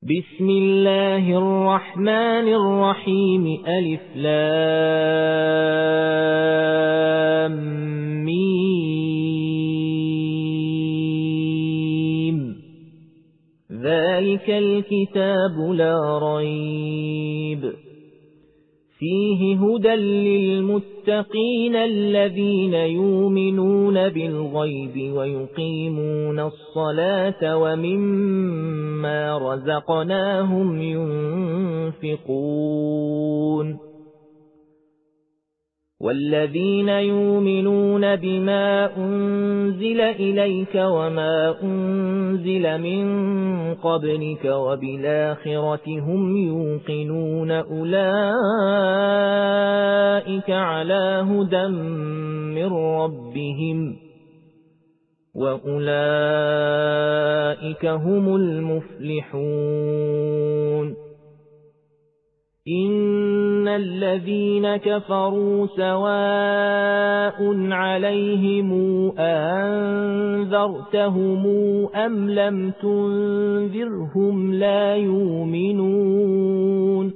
بسم الله الرحمن الرحيم ألف لام ميم ذلك الكتاب لا ريب فيه هدى للمتقين الذين يؤمنون بالغيب ويقيمون الصلاة ومما رزقناهم ينفقون والذين يؤمنون بما أنزل إليك وما أنزل من قبلك وبالآخرة هم يوقنون أولئك على هدى من ربهم وأولئك هم المفلحون إن الذين كفروا سواء عليهم أنذرتهم أم لم تنذرهم لا يؤمنون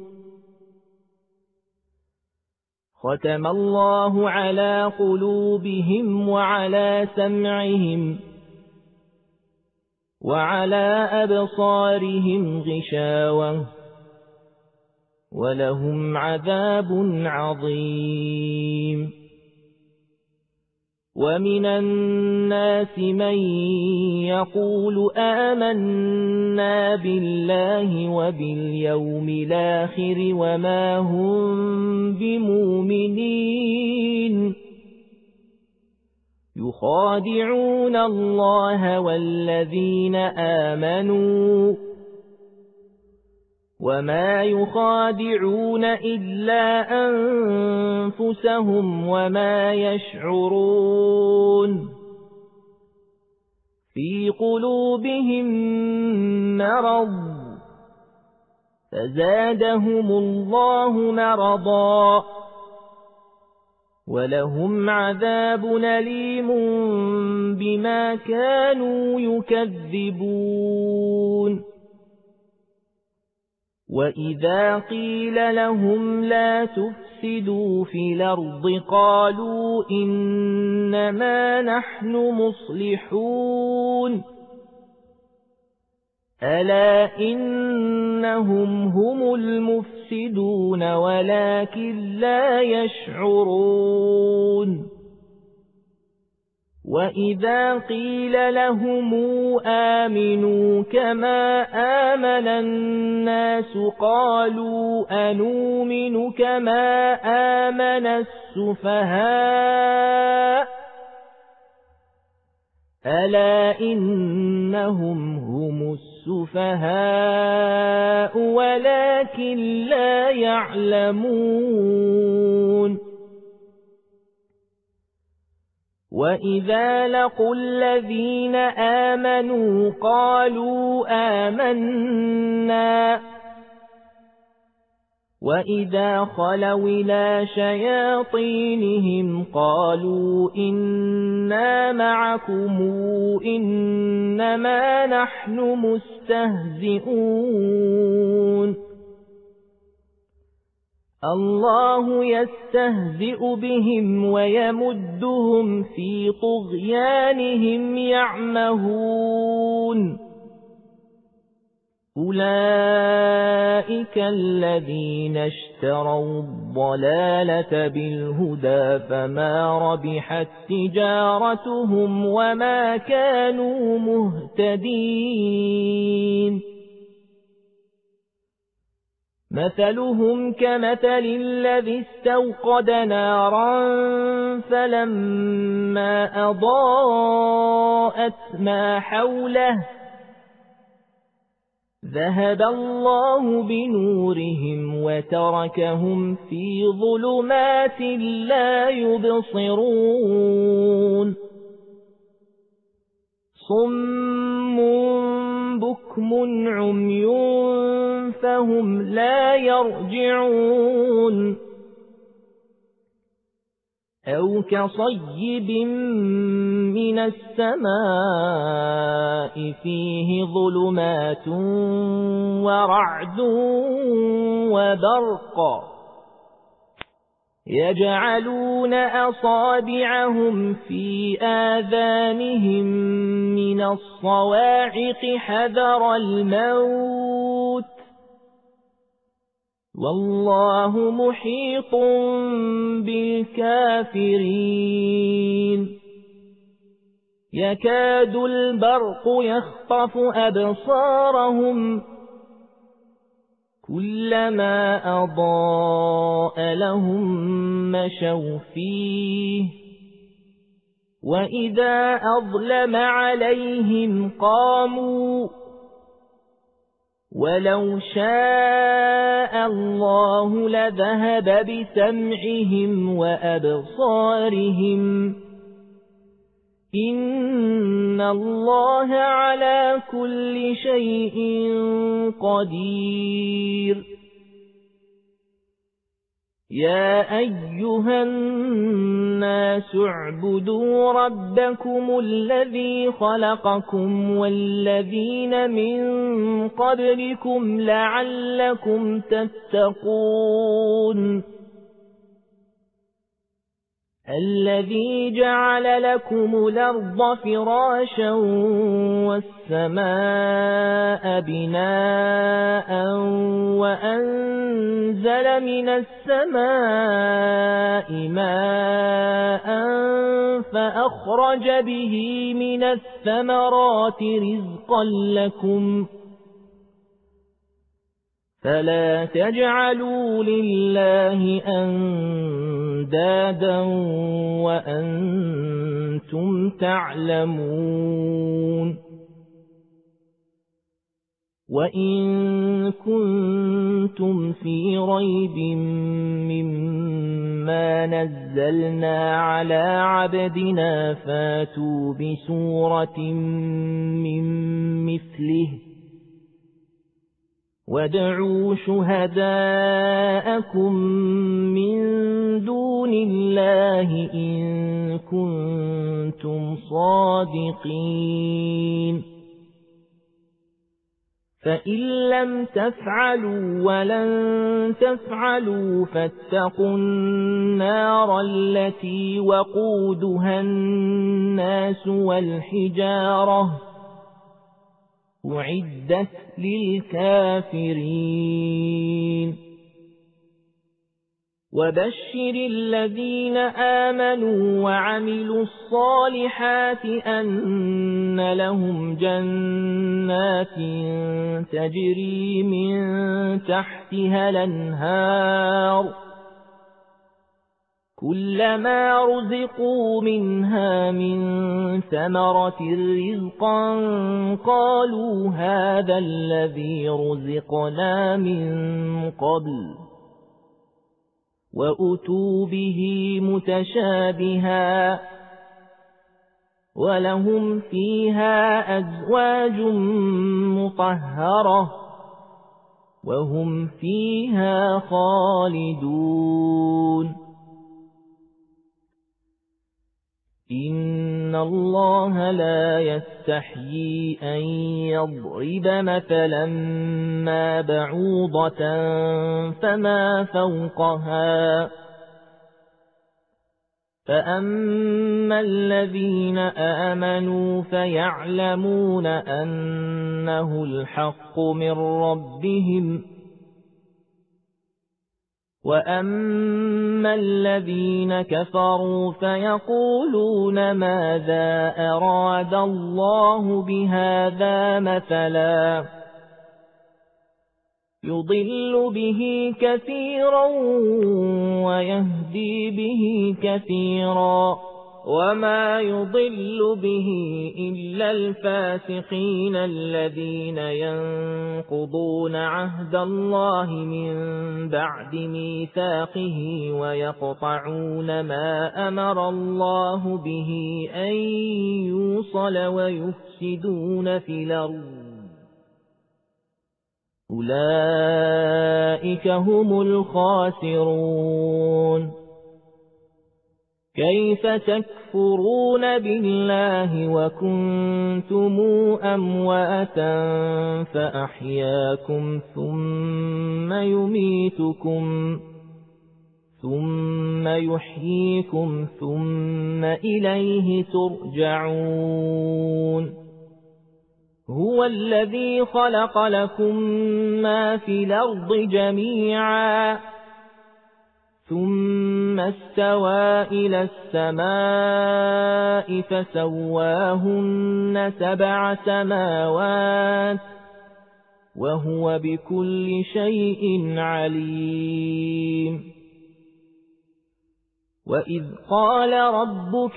ختم الله على قلوبهم وعلى سمعهم وعلى أبصارهم غشاوة ولهم عذاب عظيم ومن الناس من يقول آمنا بالله وباليوم الآخر وما هم بمؤمنين يخادعون الله والذين آمنوا وما يخادعون إلا أنفسهم وما يشعرون في قلوبهم مرض فزادهم الله مرضا ولهم عذاب أليم بما كانوا يكذبون وإذا قيل لهم لا تفسدوا في الأرض قالوا إنما نحن مصلحون ألا إنهم هم المفسدون ولكن لا يشعرون وإذا قيل لهم آمنوا كما آمن الناس قالوا أنؤمن كما آمن السفهاء ألا إنهم هم السفهاء ولكن لا يعلمون وإذا لقوا الذين آمنوا قالوا آمنا وإذا خلوا إلى شياطينهم قالوا إنا معكم إنما نحن مستهزئون الله يستهزئ بهم ويمدهم في طغيانهم يعمهون أولئك الذين اشتروا الضلالة بالهدى فما ربحت تجارتهم وما كانوا مهتدين مثلهم كمثل الذي استوقد نارا فلما أضاءت ما حوله ذهب الله بنورهم وتركهم في ظلمات لا يبصرون صم بكم عمي فهم لا يرجعون أو كصيب من السماء فيه ظلمات ورعد وبرق يجعلون أصابعهم في آذانهم من الصواعق حذر الموت والله محيط بالكافرين يكاد البرق يخطف أبصارهم كلما أضاء لهم مشوا فيه وإذا أظلم عليهم قاموا ولو شاء الله لذهب بسمعهم وأبصارهم إن الله على كل شيء قدير يا أيها الناس اعبدوا ربكم الذي خلقكم والذين من قبلكم لعلكم تتقون الذي جعل لكم الأرض فراشا والسماء بناء وأنزل من السماء ماء فأخرج به من الثمرات رزقا لكم فلا تجعلوا لله أندادا وأنتم تعلمون وإن كنتم في ريب مما نزلنا على عبدنا فاتوا بسورة من مثله وادعوا شهداءكم من دون الله إن كنتم صادقين فإن لم تفعلوا ولن تفعلوا فاتقوا النار التي وقودها الناس والحجارة أعدت للكافرين وبشر الذين آمنوا وعملوا الصالحات أن لهم جنات تجري من تحتها الأنهار كلما رزقوا منها من ثمرة رزقا قالوا هذا الذي رزقنا من قبل وأتوا به متشابها ولهم فيها أزواج مطهرة وهم فيها خالدون إن الله لا يستحيي أن يضرب مثلا ما بعوضة فما فوقها فأما الذين آمنوا فيعلمون أنه الحق من ربهم وأما الذين كفروا فيقولون ماذا أراد الله بهذا مثلا يضل به كثيرا ويهدي به كثيرا وما يضل به إلا الفاسقين الذين ينقضون عهد الله من بعد ميثاقه ويقطعون ما أمر الله به أن يوصل ويفسدون في الأرض أولئك هم الخاسرون كيف تكفرون بالله وكنتم أمواتا فأحياكم ثم يحييكم ثم إليه ترجعون هو الذي خلق لكم ما في الأرض جميعا ثم استوى إلى السماء فسواهن 7 سماوات وهو بكل شيء عليم وإذ قال ربك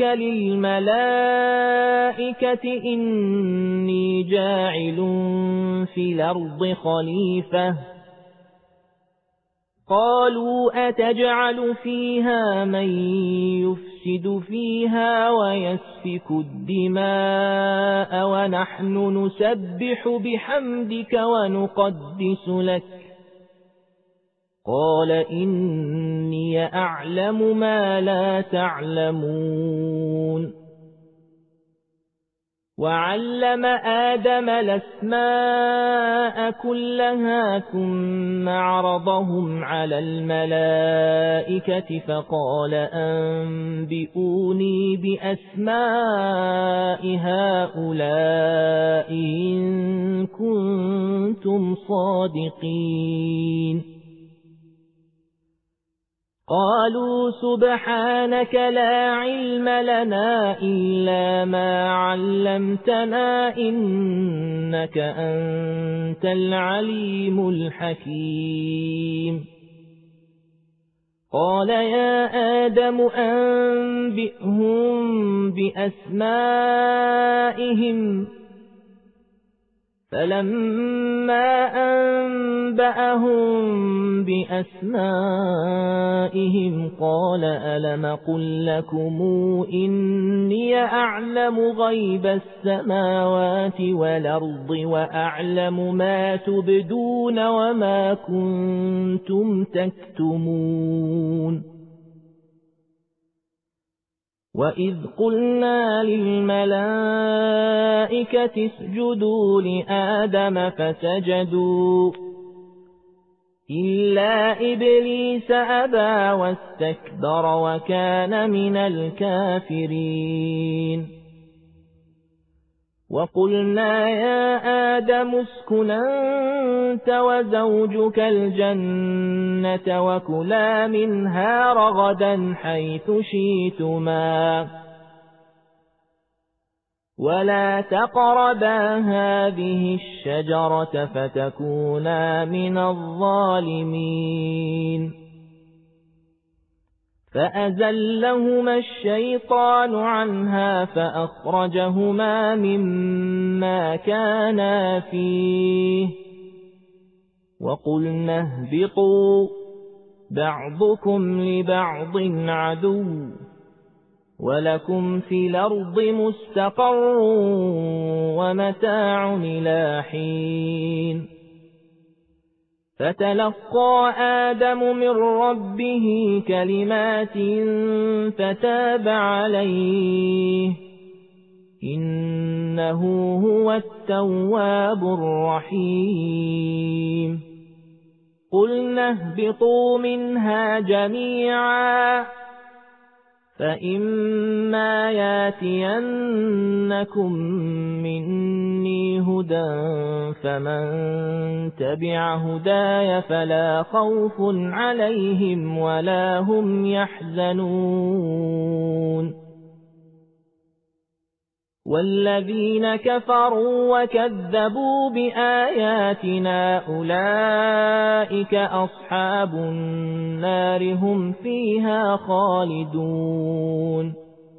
للملائكة إني جاعل في الأرض خليفة قالوا أتجعل فيها من يفسد فيها ويسفك الدماء ونحن نسبح بحمدك ونقدس لك قال إني أعلم ما لا تعلمون وعلم آدم الأسماء كلها ثم عرضهم على الملائكة فقال أنبئوني بأسماء هؤلاء إن كنتم صادقين قالوا سبحانك لا علم لنا إلا ما علمتنا إنك أنت العليم الحكيم قال يا آدم أنبئهم بأسمائهم فلما أنبأهم بأسمائهم قال ألم قل لكم إني أعلم غيب السماوات والأرض وأعلم ما تبدون وما كنتم تكتمون وإذ قلنا للملائكة اسجدوا لآدم فسجدوا إلا إبليس أبى واستكبر وكان من الكافرين وقلنا يا آدم اسكن أنت وزوجك الجنة وكلا منها رغدا حيث شئتما ولا تقربا هذه الشجرة فتكونا من الظالمين فأزلهما الشيطان عنها فأخرجهما مما كانا فيه وقلنا اهبطوا بعضكم لبعض عدو ولكم في الأرض مستقر ومتاع إلى حين فتلقى آدم من ربه كلمات فتاب عليه إنه هو التواب الرحيم قلنا اهبطوا منها جميعا فإما ياتينكم مني هدى فمن تبع هداي فلا خوف عليهم ولا هم يحزنون والذين كفروا وكذبوا بآياتنا أولئك أصحاب النار هم فيها خالدون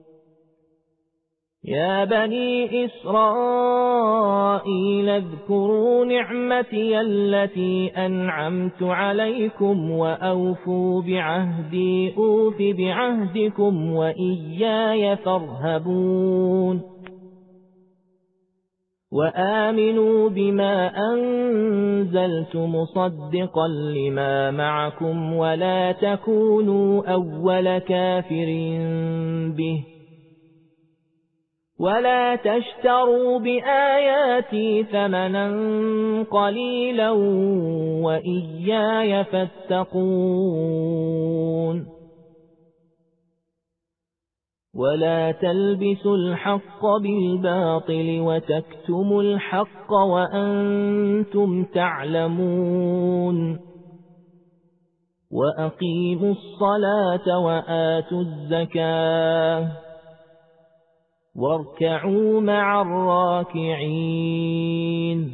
يا بني إسرائيل اذكروا نعمتي التي أنعمت عليكم وأوفوا بعهدي أوف بعهدكم وإياي فارهبون وآمنوا بما أنزلت مصدقا لما معكم ولا تكونوا أول كافر به ولا تشتروا بآياتي ثمنا قليلا وإياي فاتقون ولا تلبسوا الحق بالباطل وتكتموا الحق وأنتم تعلمون وأقيموا الصلاة وآتوا الزكاة واركعوا مع الراكعين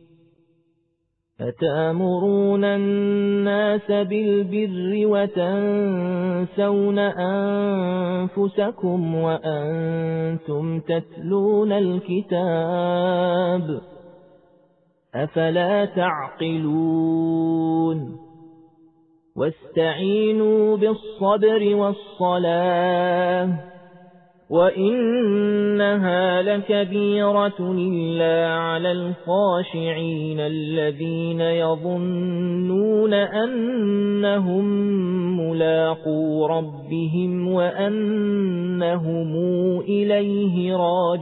أتأمرون الناس بالبر وتنسون أنفسكم وأنتم تتلون الكتاب أفلا تعقلون واستعينوا بالصبر والصلاة وإنها لكبيرة إلا على الخاشعين الذين يظنون أنهم ملاقو ربهم وأنهم إليه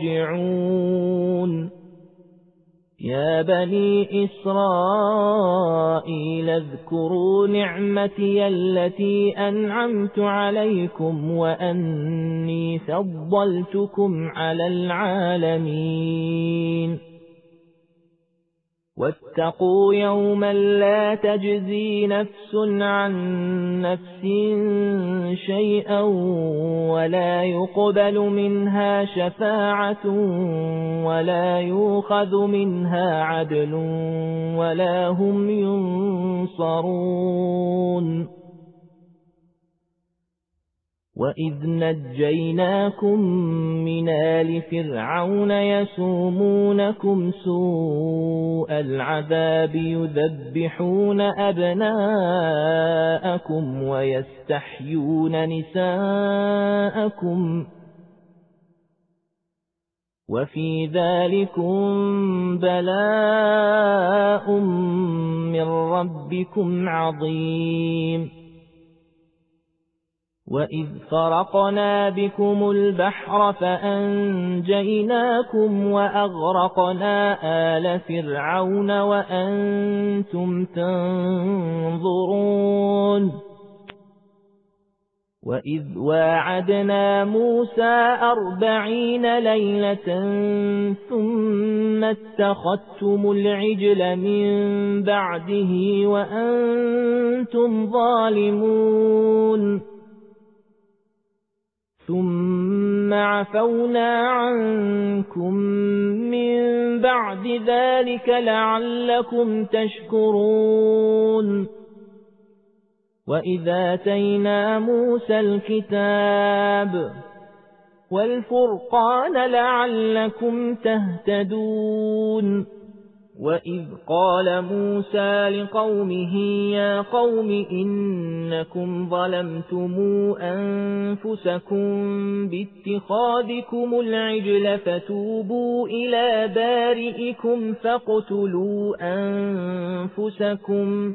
راجعون يا بني إسرائيل اذكروا نعمتي التي أنعمت عليكم وأني فضلتكم على العالمين واتقوا يوما لا تجزي نفس عن نفس شيئا ولا يقبل منها شفاعة ولا يؤخذ منها عدل ولا هم ينصرون وإذ نجيناكم من آل فرعون يسومونكم سوء العذاب يذبحون أبناءكم ويستحيون نساءكم وفي ذلكم بلاء من ربكم عظيم وإذ فرقنا بكم البحر فأنجيناكم وأغرقنا آل فرعون وأنتم تنظرون وإذ واعدنا موسى 40 ليلة ثم اتخذتم العجل من بعده وأنتم ظالمون ثم عفونا عنكم من بعد ذلك لعلكم تشكرون وإذا آتينا موسى الكتاب والفرقان لعلكم تهتدون وإذ قال موسى لقومه يا قوم إنكم ظلمتم أنفسكم باتخاذكم العجل فتوبوا إلى بارئكم فاقتلوا أنفسكم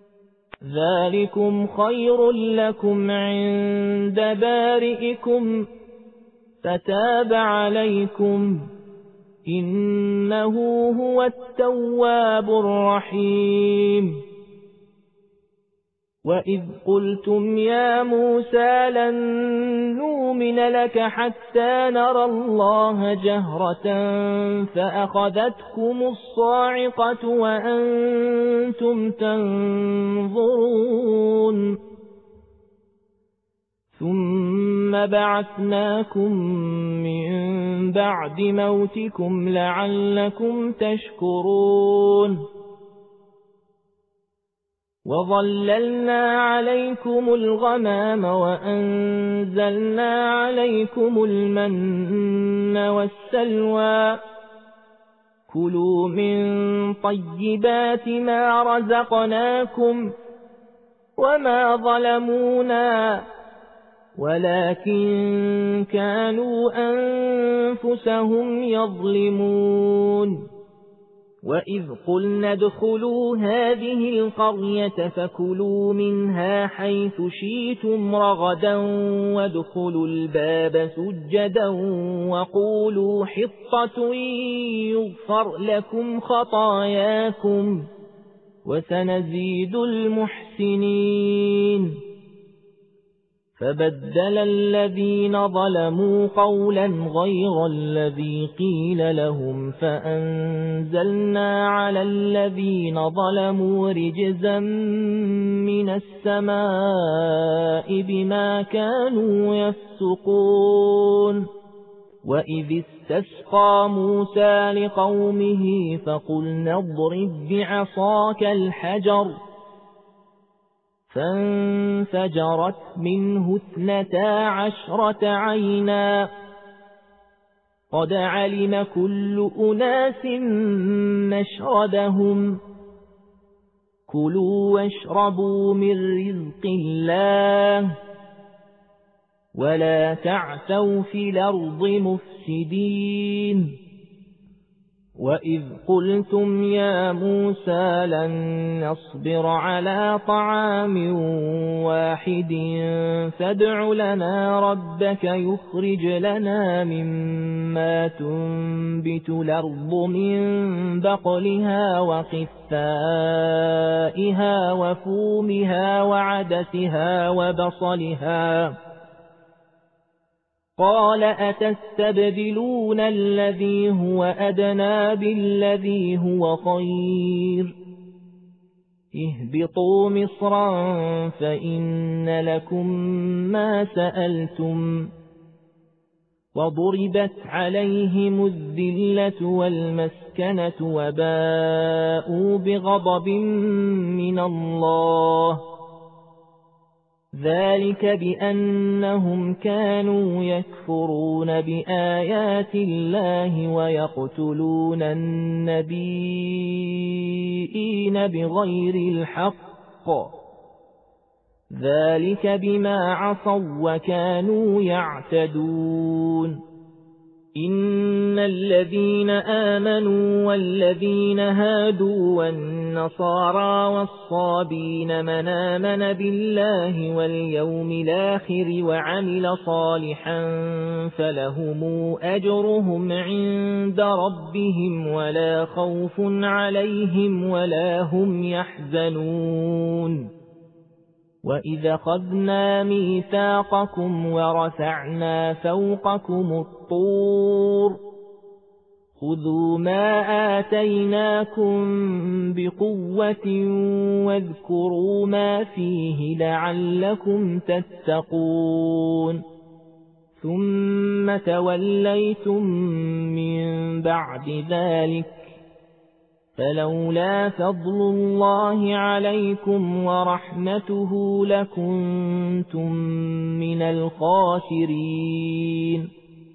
ذلكم خير لكم عند بارئكم فتاب عليكم إنه هو التواب الرحيم وإذ قلتم يا موسى لن نؤمن لك حتى نرى الله جهرة فأخذتكم الصاعقة وأنتم تنظرون ثم بعثناكم من بعد موتكم لعلكم تشكرون وظللنا عليكم الغمام وأنزلنا عليكم المن والسلوى كلوا من طيبات ما رزقناكم وما ظلمونا ولكن كانوا أنفسهم يظلمون وإذ قلنا ادخلوا هذه القرية فكلوا منها حيث شئتم رغدا وادخلوا الباب سجدا وقولوا حطة يغفر لكم خطاياكم وسنزيد المحسنين فبدل الذين ظلموا قولا غير الذي قيل لهم فأنزلنا على الذين ظلموا رجزا من السماء بما كانوا يفسقون وإذ استسقى موسى لقومه فقلنا اضرب بعصاك الحجر فانفجرت منه 12 عينا قد علم كل أناس مشربهم كلوا واشربوا من رزق الله ولا تعثوا في الأرض مفسدين وإذ قلتم يا موسى لن نصبر على طعام واحد فادع لنا ربك يخرج لنا مما تنبت الأرض من بقلها وقثائها وفومها وعدسها وبصلها قال أتستبدلون الذي هو أدنى بالذي هو خير اهبطوا مصرا فإن لكم ما سألتم وضربت عليهم الذلة والمسكنة وباءوا بغضب من الله ذلك بأنهم كانوا يكفرون بآيات الله ويقتلون النبيين بغير الحق ذلك بما عصوا وكانوا يعتدون إن الذين آمنوا والذين هادوا والنصارى والصابين من آمن بالله واليوم الآخر وعمل صالحا فلهم أجرهم عند ربهم ولا خوف عليهم ولا هم يحزنون وإذا أخذنا ميثاقكم ورفعنا فوقكم الطور خذوا ما آتيناكم بقوة واذكروا ما فيه لعلكم تتقون ثم توليتم من بعد ذلك فلولا فضل الله عليكم ورحمته لكنتم من الخاسرين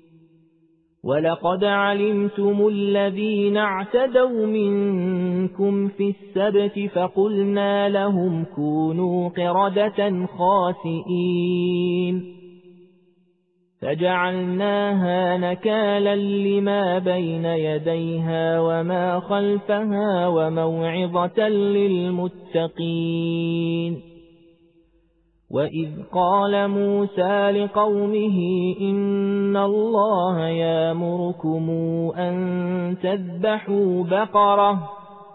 ولقد علمتم الذين اعتدوا منكم في السبت فقلنا لهم كونوا قردة خاسئين فجعلناها نكالا لما بين يديها وما خلفها وموعظة للمتقين وإذ قال موسى لقومه إن الله يأمركم أن تذبحوا بقرة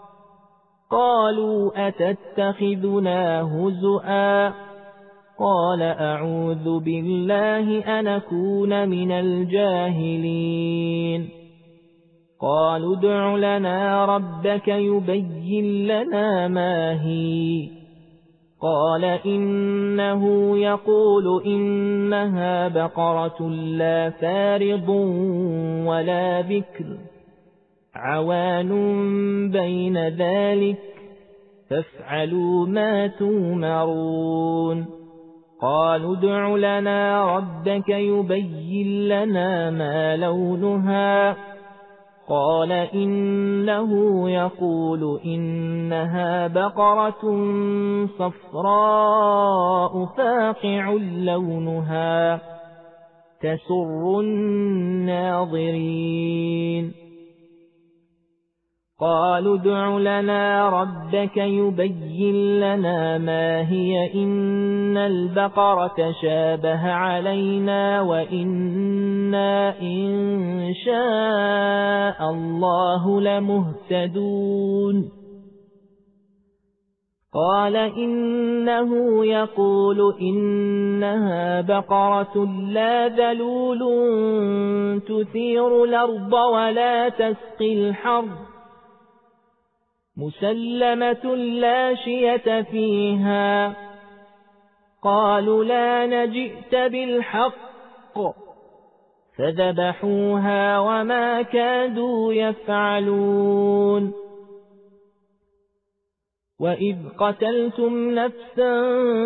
قالوا أتتخذنا هزؤا قال أعوذ بالله أن أكون من الجاهلين قالوا ادع لنا ربك يبين لنا ما هي قال إنه يقول إنها بقرة لا فارض ولا بكر عوان بين ذلك فافعلوا ما تؤمرون قالوا ادع لنا ربك يبين لنا ما لونها قال إنه يقول إنها بقرة صفراء فاقع لونها تسر الناظرين قالوا ادع لنا ربك يبين لنا ما هي إن البقرة شابه علينا وإنا إن شاء الله لمهتدون قال إنه يقول إنها بقرة لا ذلول تثير الأرض ولا تسقي الحرث مسلمة لا شية فيها قالوا لا نجئت بالحق فذبحوها وما كادوا يفعلون وإذ قتلتم نفسا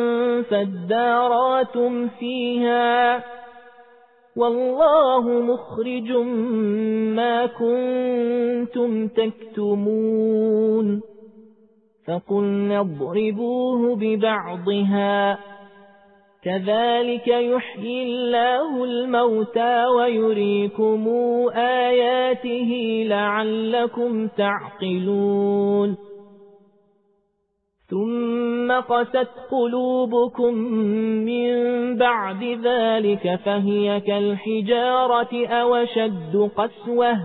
فادارأتم فيها والله مخرج ما كنتم تكتمون فقلنا اضربوه ببعضها كذلك يحيي الله الموتى ويريكم آياته لعلكم تعقلون ثم قست قلوبكم من بعد ذلك فهي كالحجارة أو أشد قسوة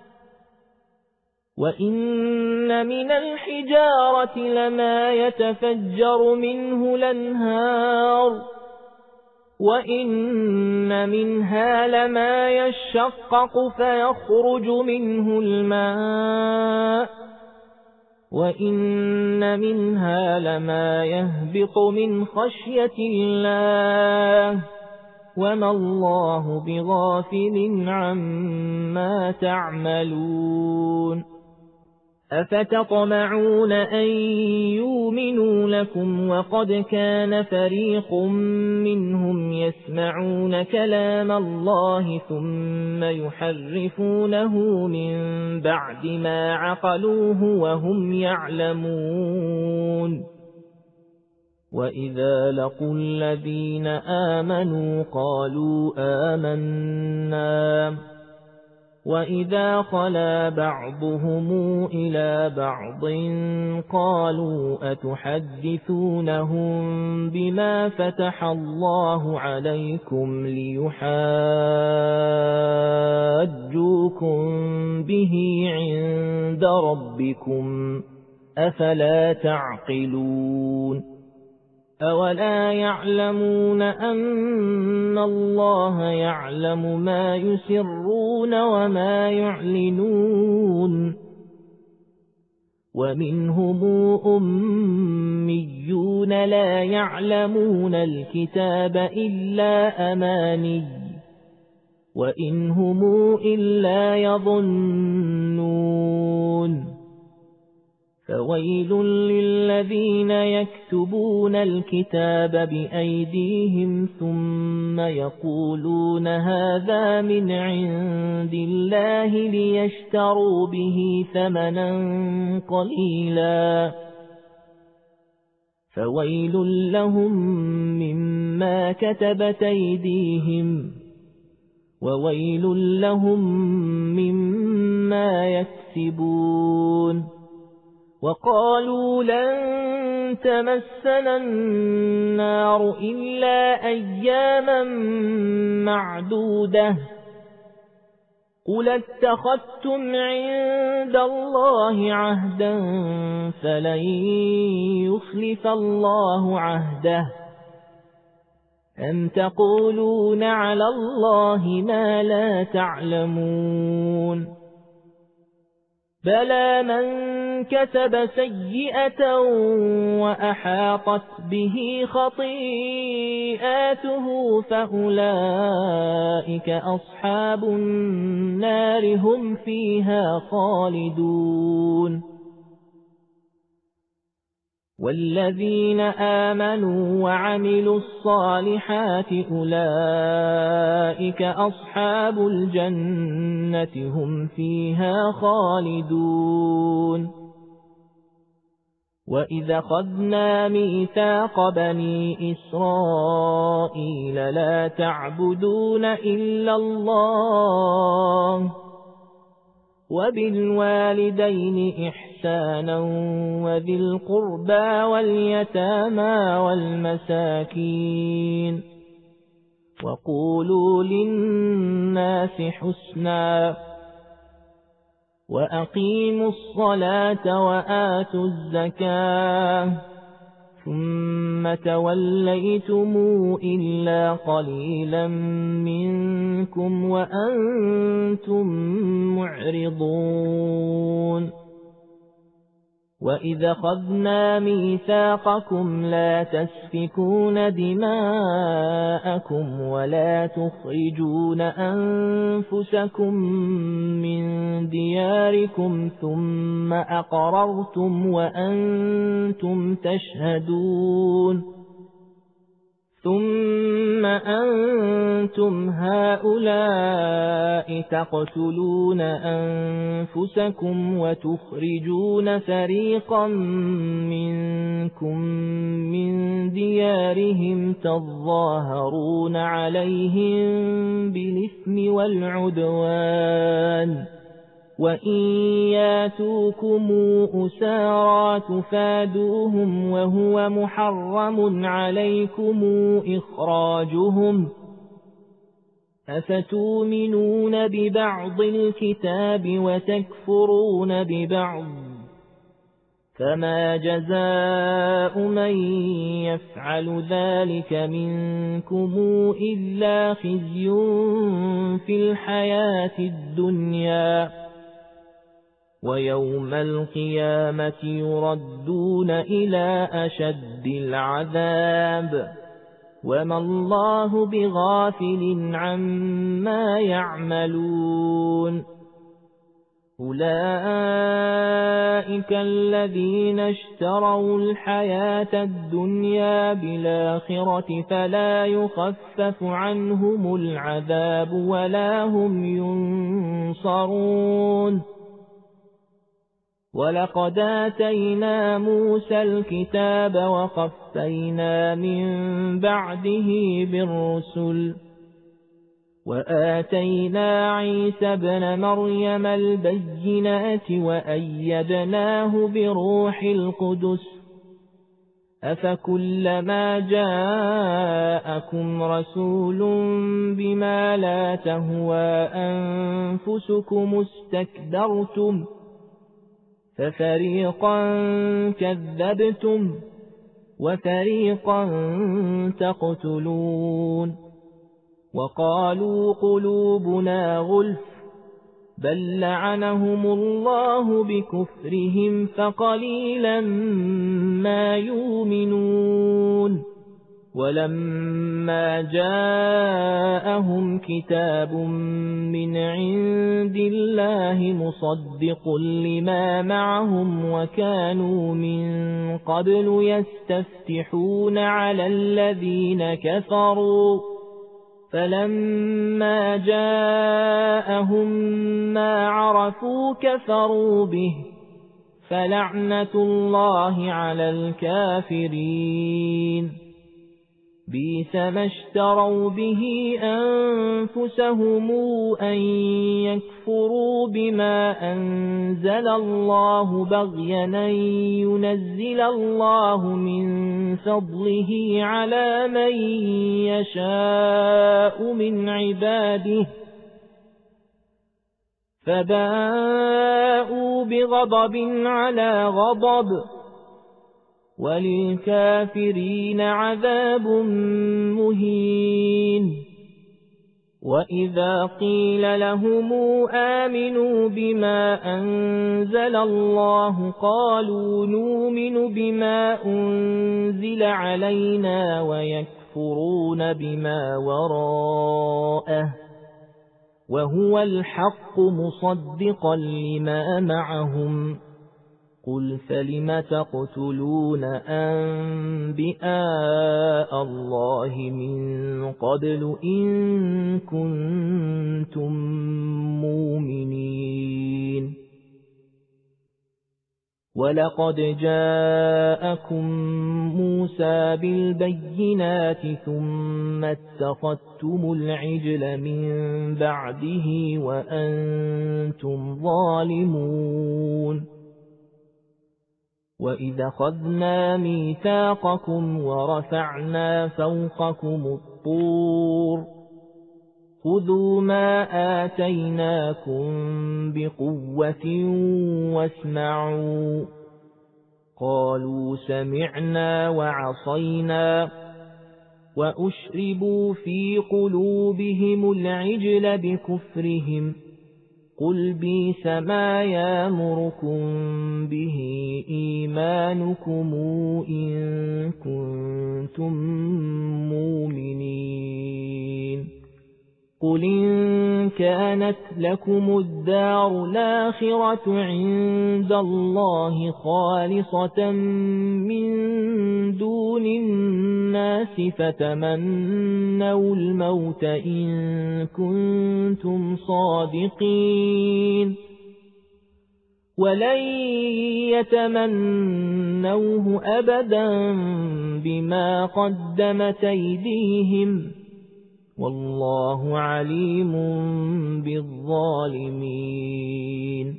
وإن من الحجارة لما يتفجر منه الأنهار وإن منها لما يشقق فيخرج منه الماء وإن منها لما يهبط من خشية الله وما الله بغافل عما تعملون أفتطمعون أن يؤمنوا لكم وقد كان فريق منهم يسمعون كلام الله ثم يحرفونه من بعد ما عقلوه وهم يعلمون وإذا لقوا الذين آمنوا قالوا آمنا وإذا خلا بعضهم إلى بعض قالوا أتحدثونهم بما فتح الله عليكم ليحاجوكم به عند ربكم أفلا تعقلون أولا يعلمون أن الله يعلم ما يسرون وما يعلنون ومنهم أميون لا يعلمون الكتاب إلا أماني وإن هم إلا يظنون فويل للذين يكتبون الكتاب بأيديهم ثم يقولون هذا من عند الله ليشتروا به ثمنا قليلا فويل لهم مما كتبت أيديهم وويل لهم مما يكسبون وقالوا لن تمسنا النار إلا أياما معدودة قل اتخذتم عند الله عهدا فلن يخلف الله عهده أم تقولون على الله ما لا تعلمون بلى من كسب سيئة وأحاطت به خطيئاته فأولئك أصحاب النار هم فيها خالدون والذين آمنوا وعملوا الصالحات أولئك أصحاب الجنة هم فيها خالدون وإذا أخذنا ميثاق بني إسرائيل لا تعبدون إلا الله وبالوالدين إحسانا وذي القربى واليتامى والمساكين وقولوا للناس حسنا وأقيموا الصلاة وآتوا الزكاة ثم توليتم إلا قليلا منكم وأنتم معرضون وإذا أخذنا ميثاقكم لا تسفكون دماءكم ولا تخرجون أنفسكم من دياركم ثم أقررتم وأنتم تشهدون ثم أنتم هؤلاء تقتلون أنفسكم وتخرجون فريقا منكم من ديارهم تظاهرون عليهم بالإثم والعدوان وإن ياتوكم أسارى تفادوهم وهو محرم عليكم إخراجهم أفتؤمنون ببعض الكتاب وتكفرون ببعض فما جزاء من يفعل ذلك منكم إلا خزي في الحياة الدنيا ويوم القيامة يردون إلى أشد العذاب وما الله بغافل عما يعملون أولئك الذين اشتروا الحياة الدنيا بالآخرة فلا يخفف عنهم العذاب ولا هم ينصرون ولقد آتينا موسى الكتاب وقفينا من بعده بالرسل وآتينا عيسى ابن مريم البينات وأيدناه بروح القدس أفكلما جاءكم رسول بما لا تهوى أنفسكم استكبرتم ففريقا كذبتم وفريقا تقتلون وقالوا قلوبنا غلف بل لعنهم الله بكفرهم فقليلا ما يؤمنون ولما جاءهم كتاب من عند الله مصدق لما معهم وكانوا من قبل يستفتحون على الذين كفروا فلما جاءهم ما عرفوا كفروا به فلعنة الله على الكافرين بئس ما اشتروا به أنفسهم أن يكفروا بما أنزل الله بغيا أن ينزل الله من فضله على من يشاء من عباده فباءوا بغضب على غضب وللكافرين عذاب مهين وإذا قيل لهم آمنوا بما أنزل الله قالوا نؤمن بما أنزل علينا ويكفرون بما وراءه وهو الحق مصدقا لما معهم قل فلم تقتلون أنبياء الله من قبل إن كنتم مؤمنين ولقد جاءكم موسى بالبينات ثم اتخذتم العجل من بعده وأنتم ظالمون وإذا أخذنا ميثاقكم ورفعنا فوقكم الطور خذوا ما آتيناكم بقوة واسمعوا قالوا سمعنا وعصينا وأشربوا في قلوبهم العجل بكفرهم قل بئس ما يأمركم به إيمانكم إن كنتم مؤمنين قل إن كانت لكم الدار الآخرة عند الله خالصة من دون الناس فتمنوا الموت إن كنتم صادقين ولن يتمنوه أبدا بما قدمت أيديهم والله عليم بالظالمين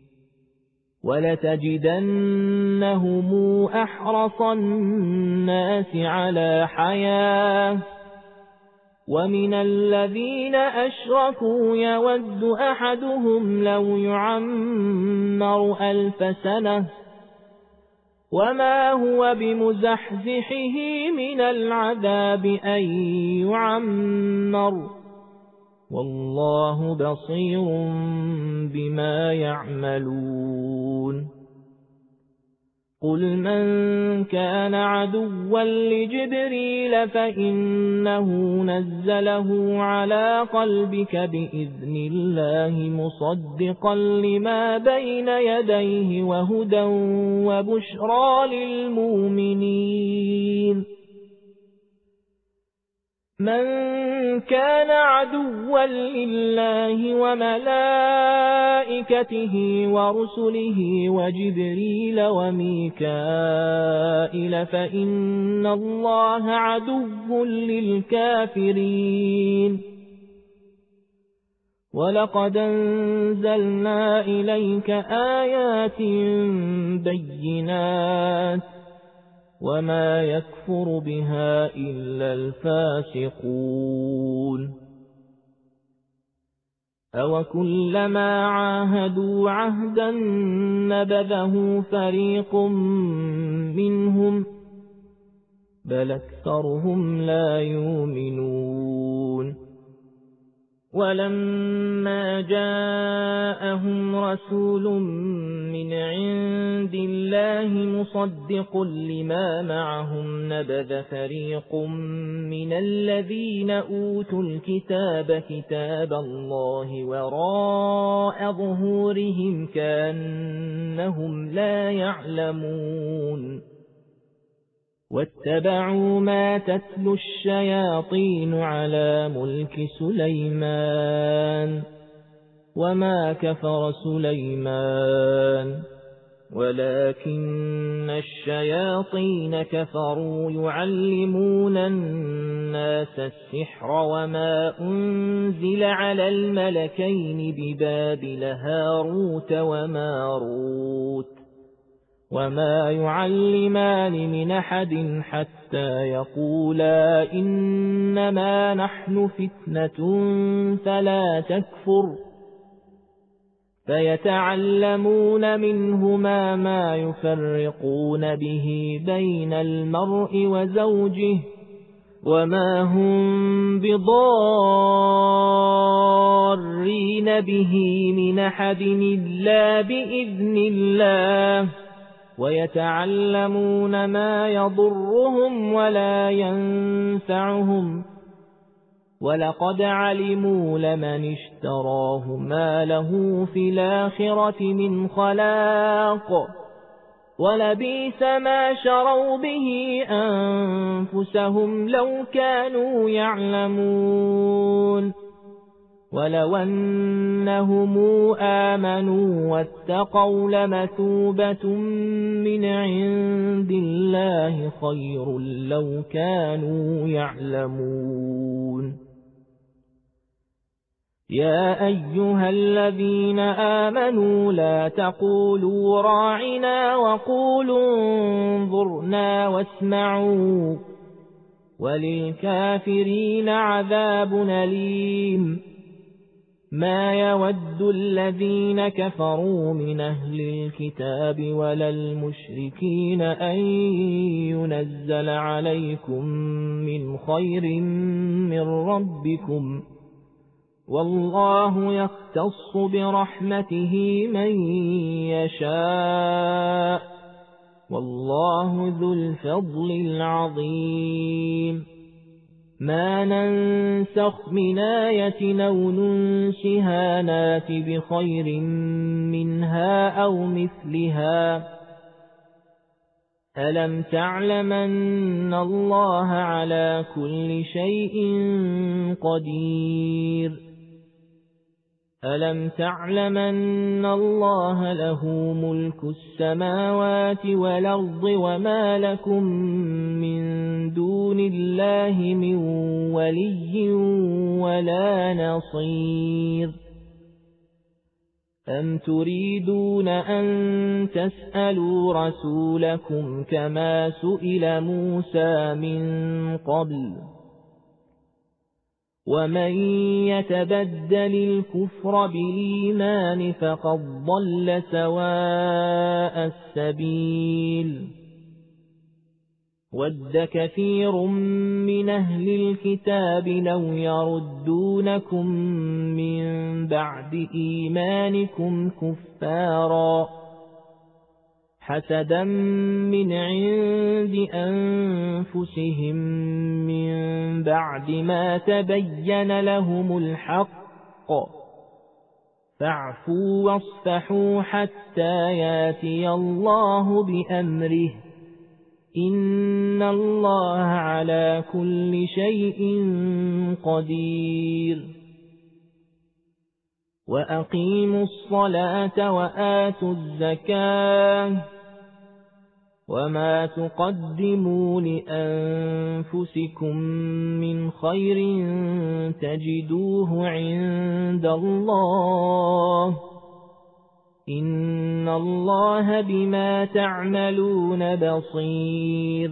ولتجدنهم أحرص الناس على حياة ومن الذين أشركوا يود أحدهم لو يعمر 1000 سنة وما هو بمزحزحه من العذاب أن يعمر والله بصير بما يعملون قل من كان عدوا لجبريل فإنه نزله على قلبك بإذن الله مصدقا لما بين يديه وهدى وبشرى للمؤمنين من كان عدوا لله وملائكته ورسله وجبريل وميكائيل فإن الله عدو للكافرين ولقد أنزلنا إليك آيات بينات وما يكفر بها إلا الفاسقون أوكلما عاهدوا عهدا نبذه فريق منهم بل أكثرهم لا يؤمنون ولما جاءهم رسول من عند الله مصدق لما معهم نبذ فريق من الذين أوتوا الكتاب كتاب الله وراء ظهورهم كأنهم لا يعلمون واتبعوا ما تتلو الشياطين على ملك سليمان وما كفر سليمان ولكن الشياطين كفروا يعلمون الناس السحر وما أنزل على الملكين ببابل هاروت وماروت وما يعلمان من أحد حتى يقولا إنما نحن فتنة فلا تكفر فيتعلمون منهما ما يفرقون به بين المرء وزوجه وما هم بضارين به من أحد إلا بإذن الله ويتعلمون ما يضرهم ولا ينفعهم ولقد علموا لمن اشتراه ما له في الآخرة من خلاق ولبئس ما شروا به أنفسهم لو كانوا يعلمون ولو أنهم آمنوا واتقوا لمثوبة من عند الله خير لو كانوا يعلمون يا أيها الذين آمنوا لا تقولوا راعنا وقولوا انظرنا واسمعوا وللكافرين عذاب أليم ما يود الذين كفروا من أهل الكتاب ولا المشركين أن ينزل عليكم من خير من ربكم والله يختص برحمته من يشاء والله ذو الفضل العظيم ما ننسخ من آية أو ننسها نات بخير منها أو مثلها ألم تعلم أن الله على كل شيء قدير ألم تعلم أن الله له ملك السماوات والأرض وما لكم من دون الله من ولي ولا نصير أم تريدون أن تسألوا رسولكم كما سئل موسى من قبل ومن يتبدل الكفر بالإيمان فقد ضل سواء السبيل ود كثير من أهل الكتاب لو يردونكم من بعد إيمانكم كفارا حسدا من عند أنفسهم من بعد ما تبين لهم الحق فاعفوا واصفحوا حتى ياتي الله بأمره إن الله على كل شيء قدير وأقيموا الصلاة وآتوا الزكاة وما تقدموا لأنفسكم من خير تجدوه عند الله إن الله بما تعملون بصير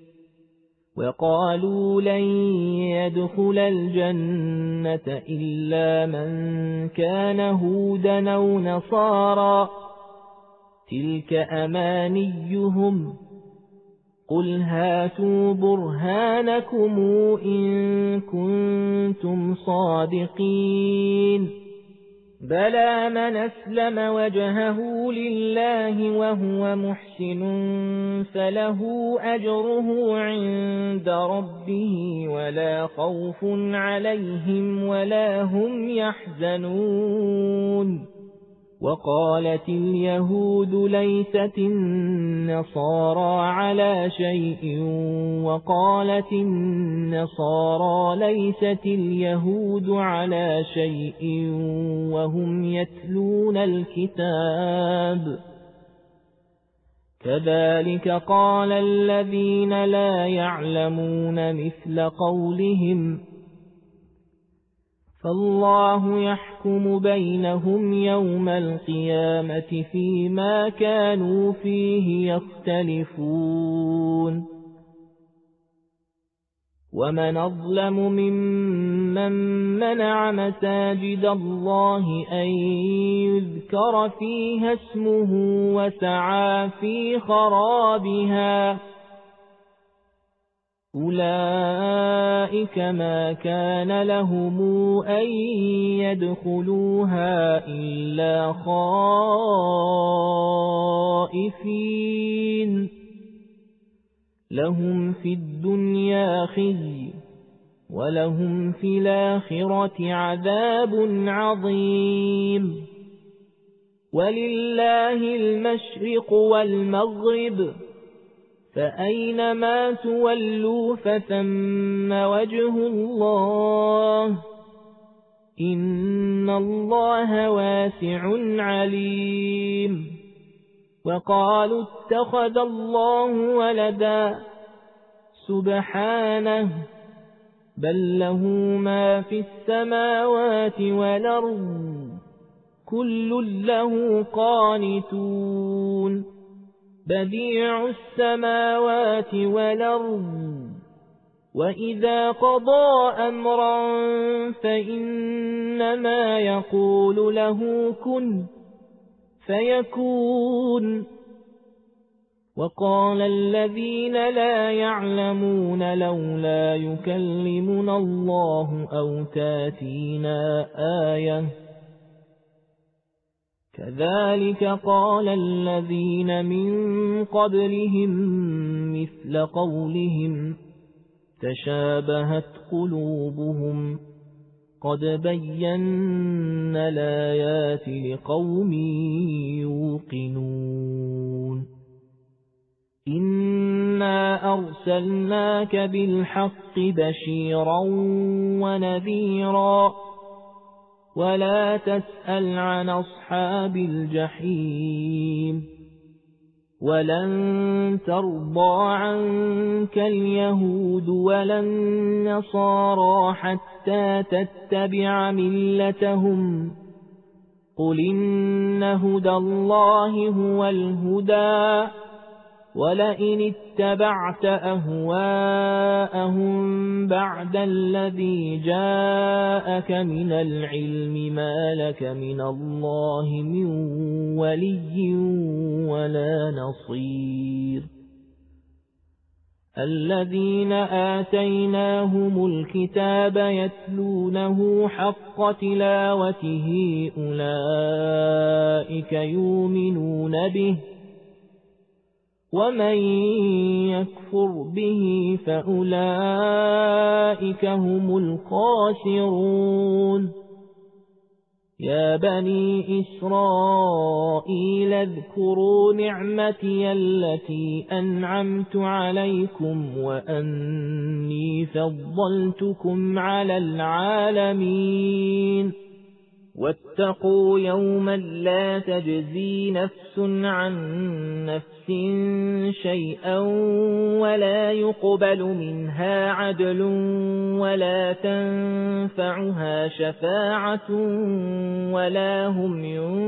وقالوا لن يدخل الجنة إلا من كان هودا أو نصارى تلك أمانيهم قل هاتوا برهانكم إن كنتم صادقين بلى من أسلم وجهه لله وهو محسن فله أجره عند ربه ولا خوف عليهم ولا هم يحزنون وقالت اليهود ليست النصارى على شيء وقالت النصارى ليست اليهود على شيء وهم يتلون الكتاب كذلك قال الذين لا يعلمون مثل قولهم فالله يحكم بينهم يوم القيامة فيما كانوا فيه يختلفون ومن أظلم ممن منع مساجد الله أن يذكر فيها اسمه وسعى في خرابها أولئك ما كان لهم أن يدخلوها إلا خائفين لهم في الدنيا خزي ولهم في الآخرة عذاب عظيم ولله المشرق والمغرب فأينما تولوا فثم وجه الله إن الله واسع عليم وقالوا اتخذ الله ولدا سبحانه بل له ما في السماوات والأرض كل له قانتون بديع السماوات والأرض وإذا قضى أمرا فإنما يقول له كن فيكون وقال الذين لا يعلمون لولا يكلمنا الله أو تاتينا آية كذلك قال الذين من قبلهم مثل قولهم تشابهت قلوبهم قد بينا الآيات لقوم يوقنون إنا أرسلناك بالحق بشيرا ونذيرا ولا تسأل عن أصحاب الجحيم ولن ترضى عنك اليهود ولا النصارى حتى تتبع ملتهم قل إن هدى الله هو الهدى ولئن اتبعت أهواءهم بعد الذي جاءك من العلم ما لك من الله من ولي ولا نصير الذين آتيناهم الكتاب يتلونه حق تلاوته أولئك يؤمنون به ومن يكفر به فأولئك هم الخاسرون يا بني إسرائيل اذكروا نعمتي التي أنعمت عليكم وأني فضلتكم على العالمين واتقوا يوما لا تجزي نفس عن نفس شيئا ولا يقبل منها عدل ولا تنفعها شفاعة ولا هم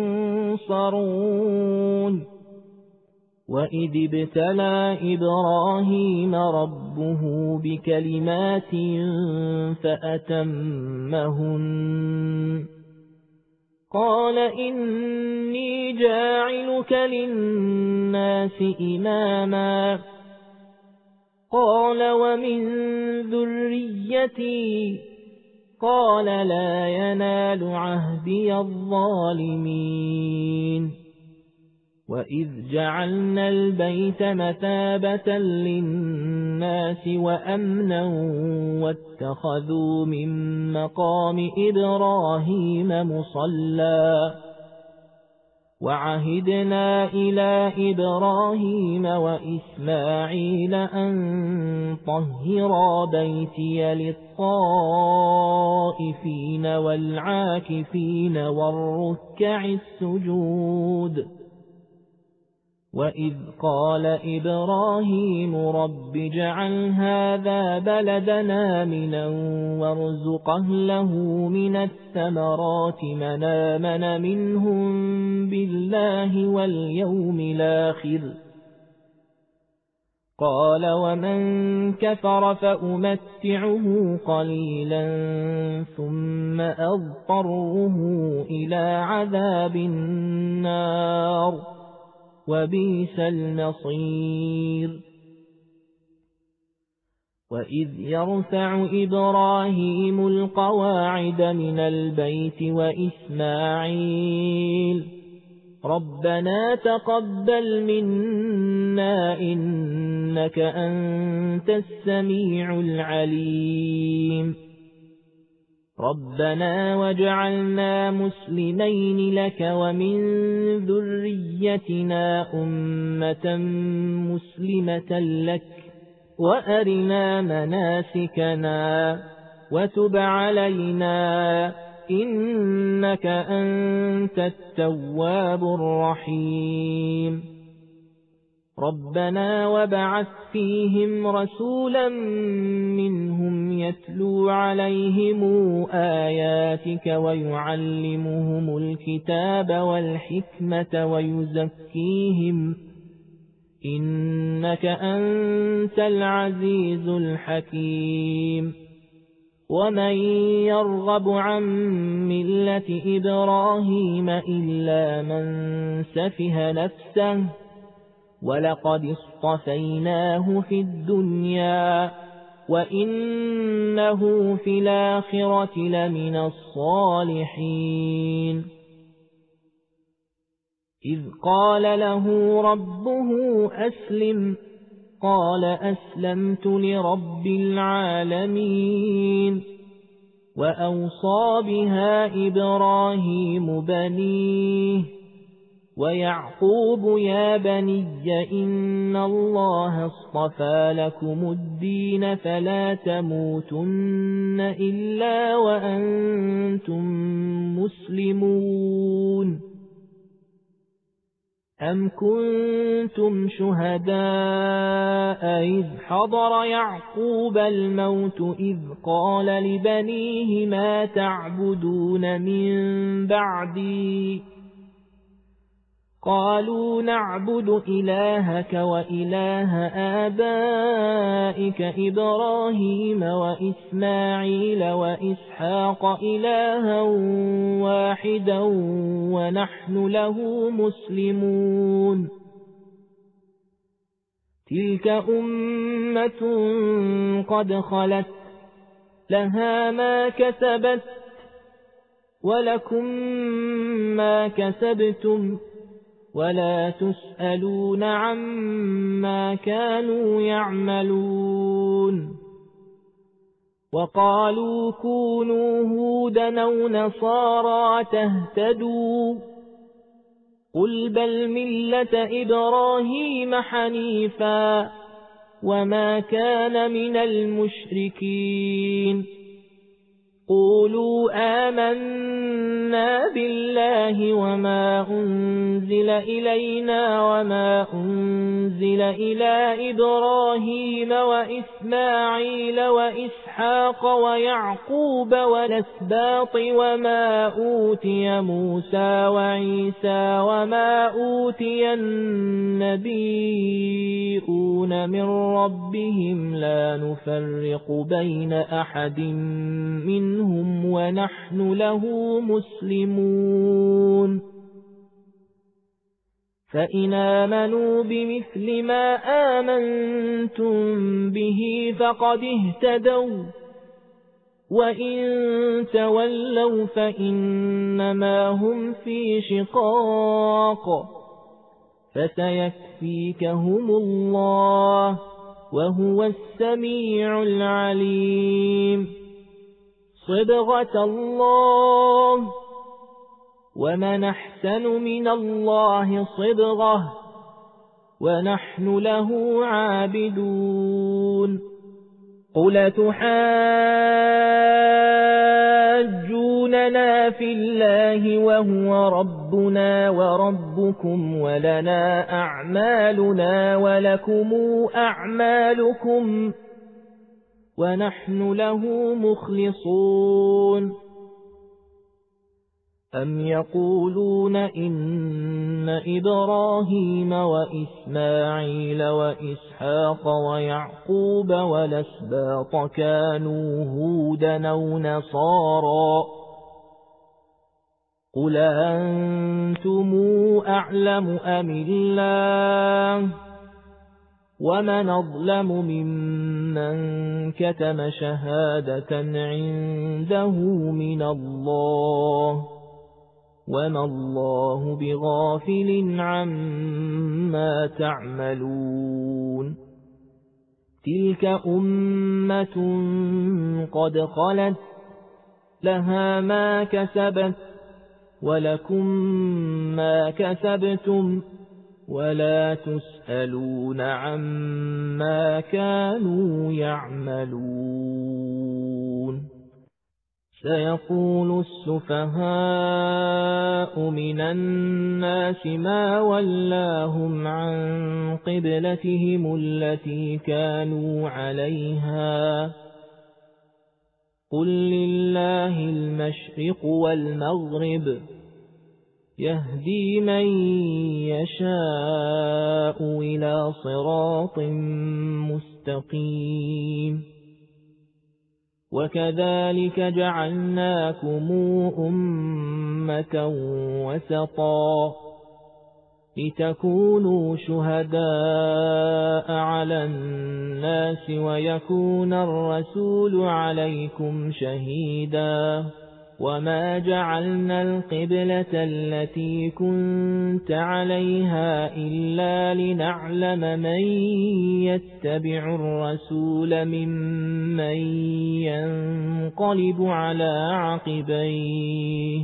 ينصرون وإذ ابتلى إبراهيم ربه بكلمات فأتمهن قال إني جاعلك للناس إماما قال ومن ذريتي قال لا ينال عهدي الظالمين وإذ جعلنا البيت مثابة للناس وأمنا واتخذوا من مقام إبراهيم مصلى وعهدنا إلى إبراهيم وإسماعيل أن طهرا بيتي للطائفين والعاكفين والركع السجود وإذ قال إبراهيم رب اجعل هذا بلدنا آمنا وارزق أهله من الثمرات من آمن منهم بالله واليوم الآخر قال ومن كفر فأمتعه قليلا ثم أضطره إلى عذاب النار وبئس المصير وإذ يرفع إبراهيم القواعد من البيت وإسماعيل ربنا تقبل منا إنك أنت السميع العليم ربنا واجعلنا مسلمين لك ومن ذريتنا أمة مسلمة لك وأرنا مناسكنا وتب علينا إنك أنت التواب الرحيم ربنا وابعث فيهم رسولا منهم يتلو عليهم آياتك ويعلمهم الكتاب والحكمة ويزكيهم إنك أنت العزيز الحكيم ومن يرغب عن ملة إبراهيم إلا من سفه نفسه ولقد اصطفيناه في الدنيا وإنه في الآخرة لمن الصالحين إذ قال له ربه أسلم قال أسلمت لرب العالمين وأوصى بها إبراهيم بنيه ويعقوب يا بني إن الله اصطفى لكم الدين فلا تموتن إلا وأنتم مسلمون أم كنتم شهداء إذ حضر يعقوب الموت إذ قال لبنيه ما تعبدون من بعدي قالوا نعبد إلهك وإله آبائك إبراهيم وإسماعيل وإسحاق إلها واحدا ونحن له مسلمون تلك أمة قد خلت لها ما كسبت ولكم ما كسبتم ولا تسألون عما كانوا يعملون وقالوا كونوا هودا أو نصارى تهتدوا قل بل ملة إبراهيم حنيفا وما كان من المشركين قولوا آمنا بالله وما أنزل إلينا وما أنزل إلى إبراهيم وإسماعيل وإسحاق ويعقوب والأسباط وما أوتي موسى وعيسى وما أوتي النبيون من ربهم لا نفرق بين أحد منهم ونحن له مسلمون فإن آمنوا بمثل ما آمنتم به فقد اهتدوا وإن تولوا فإنما هم في شقاق فسيكفيكهم الله وهو السميع العليم صبغة الله ومن أحسن من الله صبغة ونحن له عابدون قل تحاجوننا في الله وهو ربنا وربكم ولنا أعمالنا ولكم أعمالكم ونحن له مخلصون أم يقولون إن إبراهيم وإسماعيل وإسحاق ويعقوب والأسباط كانوا هودا أو نصارى قل أنتم أعلم أم الله ومن أظلم ممن كتم شهادة عنده من الله وما الله بغافل عما تعملون تلك أمة قد خلت لها ما كسبت ولكم ما كسبتم ولا تسألون عما كانوا يعملون. سيقول السفهاء من الناس ما ولاهم عن قبلتهم التي كانوا عليها قل لله المشرق والمغرب يهدي من يشاء إلى صراط مستقيم. وكذلك جعلناكم أمة وسطا لتكونوا شهداء على الناس ويكون الرسول عليكم شهيدا. وما جعلنا القبلة التي كنت عليها إلا لنعلم من يتبع الرسول ممن ينقلب على عقبيه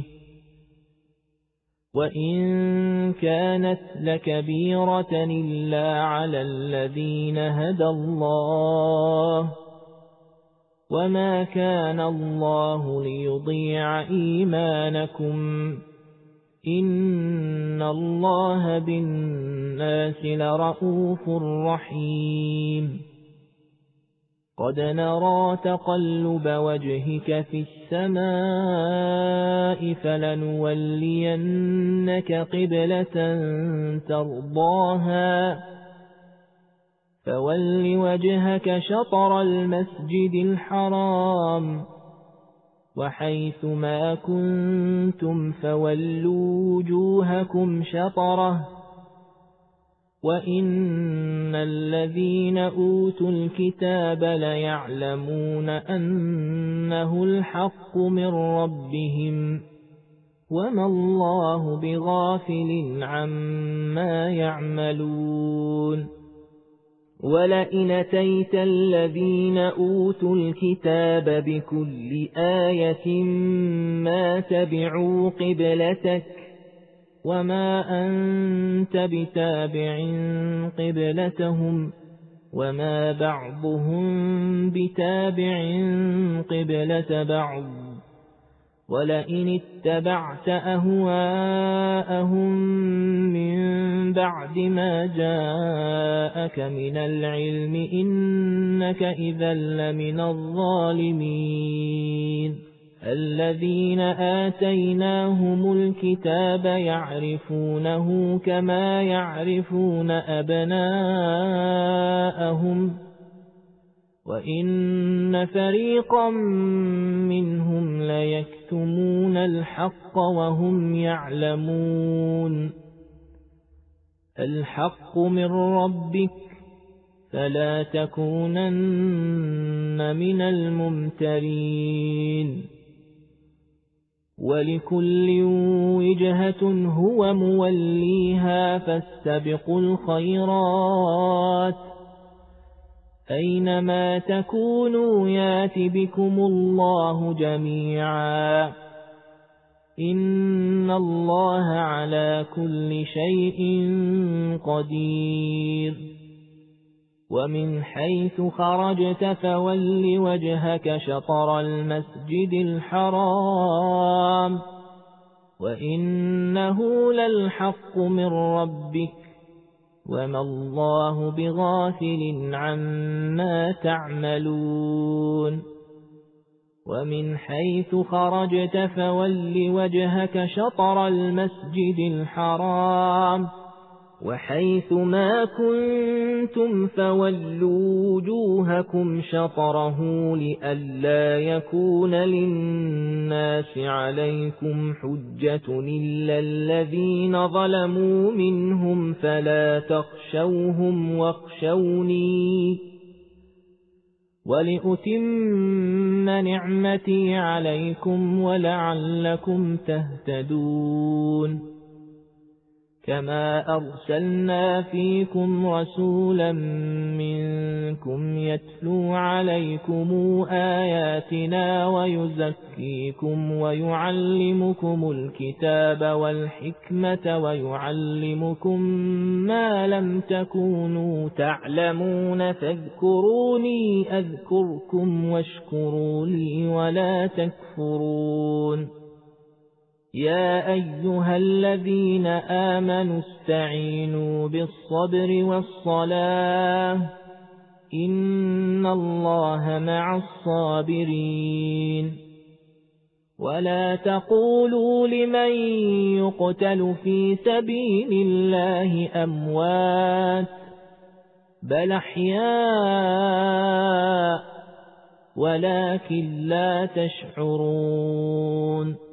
وإن كانت لكبيرة إلا على الذين هدى الله وما كان الله ليضيع إيمانكم إن الله بالناس لرءوف رحيم. قد نرى تقلب وجهك في السماء فلنولينك قبلة ترضاها فول وجهك شطر المسجد الحرام وحيث ما كنتم فولوا وجوهكم شطره وإن الذين أوتوا الكتاب ليعلمون أنه الحق من ربهم وما الله بغافل عما يعملون. ولئن أتيت الذين أوتوا الكتاب بكل آية ما تبعوا قبلتك وما أنت بتابع قبلتهم وما بعضهم بتابع قبلة بعض ولئن اتبعت أهواءهم من بعد ما جاءك من العلم إنك إذا لمن الظالمين. الذين آتيناهم الكتاب يعرفونه كما يعرفون أبناءهم وإن فريقا منهم ليكتمون الحق وهم يعلمون. الحق من ربك فلا تكونن من الممترين. ولكل وجهة هو موليها فاستبقوا الخيرات أينما تكونوا يات بكم الله جميعا إن الله على كل شيء قدير. ومن حيث خرجت فول وجهك شطر المسجد الحرام وإنه للحق من ربك وما الله بغافل عما تعملون. ومن حيث خرجت فول وجهك شطر المسجد الحرام وحيث ما كنتم فولوا وجوهكم شطره لئلا يكون للناس عليكم حجة إلا الذين ظلموا منهم فلا تخشوهم واخشوني ولأتم نعمتي عليكم ولعلكم تهتدون. كما أرسلنا فيكم رسولا منكم يتلو عليكم آياتنا ويزكيكم ويعلمكم الكتاب والحكمة ويعلمكم ما لم تكونوا تعلمون فاذكروني أذكركم واشكروا لي ولا تكفرون يا أيها الذين آمنوا استعينوا بالصبر والصلاة إن الله مع الصابرين ولا تقولوا لمن يقتل في سبيل الله أموات بل أحياء ولكن لا تشعرون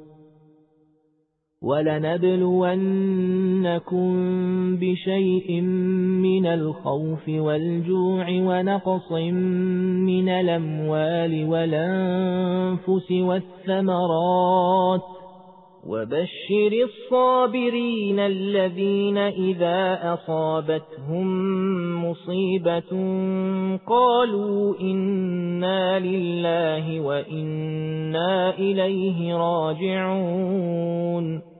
ولنبلونكم بشيء من الخوف والجوع ونقص من الأموال والأنفس والثمرات وبشر الصابرين الذين إذا أصابتهم مصيبة قالوا إنا لله وإنا إليه راجعون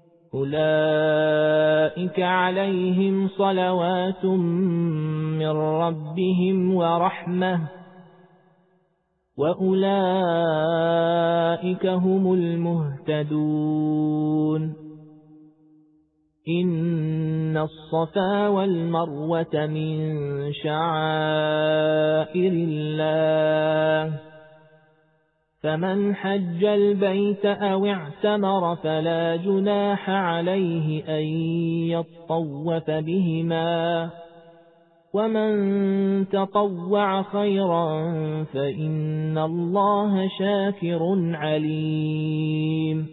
أولئك عليهم صلوات من ربهم ورحمة وأولئك هم المهتدون إن الصفا والمروة من شعائر الله فمن حج البيت أو اعتمر فلا جناح عليه أن يطوف بهما ومن تطوع خيرا فإن الله شاكر عليم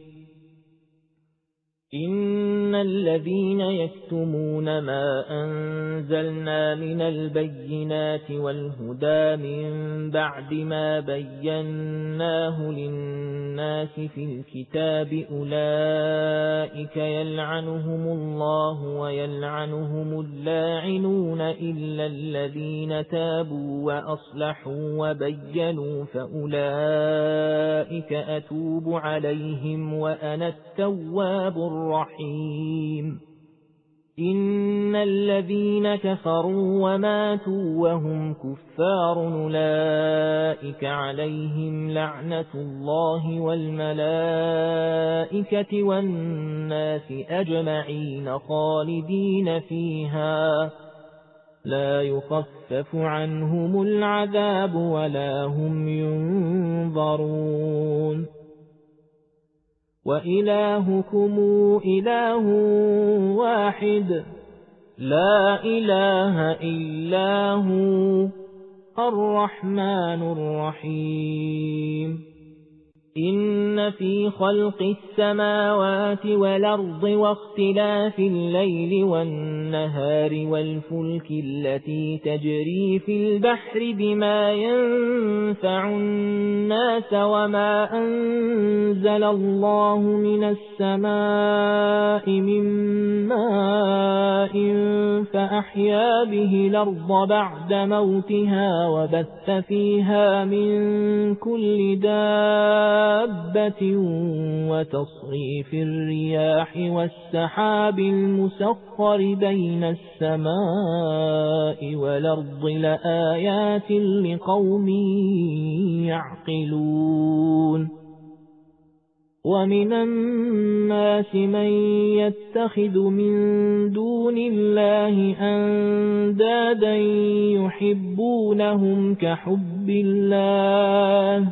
إن الذين يكتمون ما أنزلنا من البينات والهدى من بعد ما بيناه للناس في الكتاب أولئك يلعنهم الله ويلعنهم اللاعنون إلا الذين تابوا وأصلحوا وبينوا فأولئك أتوب عليهم وأنا التواب الرحيم إن الذين كفروا وماتوا وهم كفار أولئك عليهم لعنة الله والملائكة والناس أجمعين خالدين فيها لا يخفف عنهم العذاب ولا هم ينظرون وإلهكم إله واحد لا إله إلا هو الرحمن الرحيم إن في خلق السماوات والأرض واختلاف الليل والنهار والفلك التي تجري في البحر بما ينفع الناس وما أنزل الله من السماء من ماء فأحيا به الأرض بعد موتها وبث فيها من كل دابة وتصريف الرياح والسحاب المسخر بين السماء والأرض لآيات لقوم يعقلون ومن الناس من يتخذ من دون الله أندادا يحبونهم كحب الله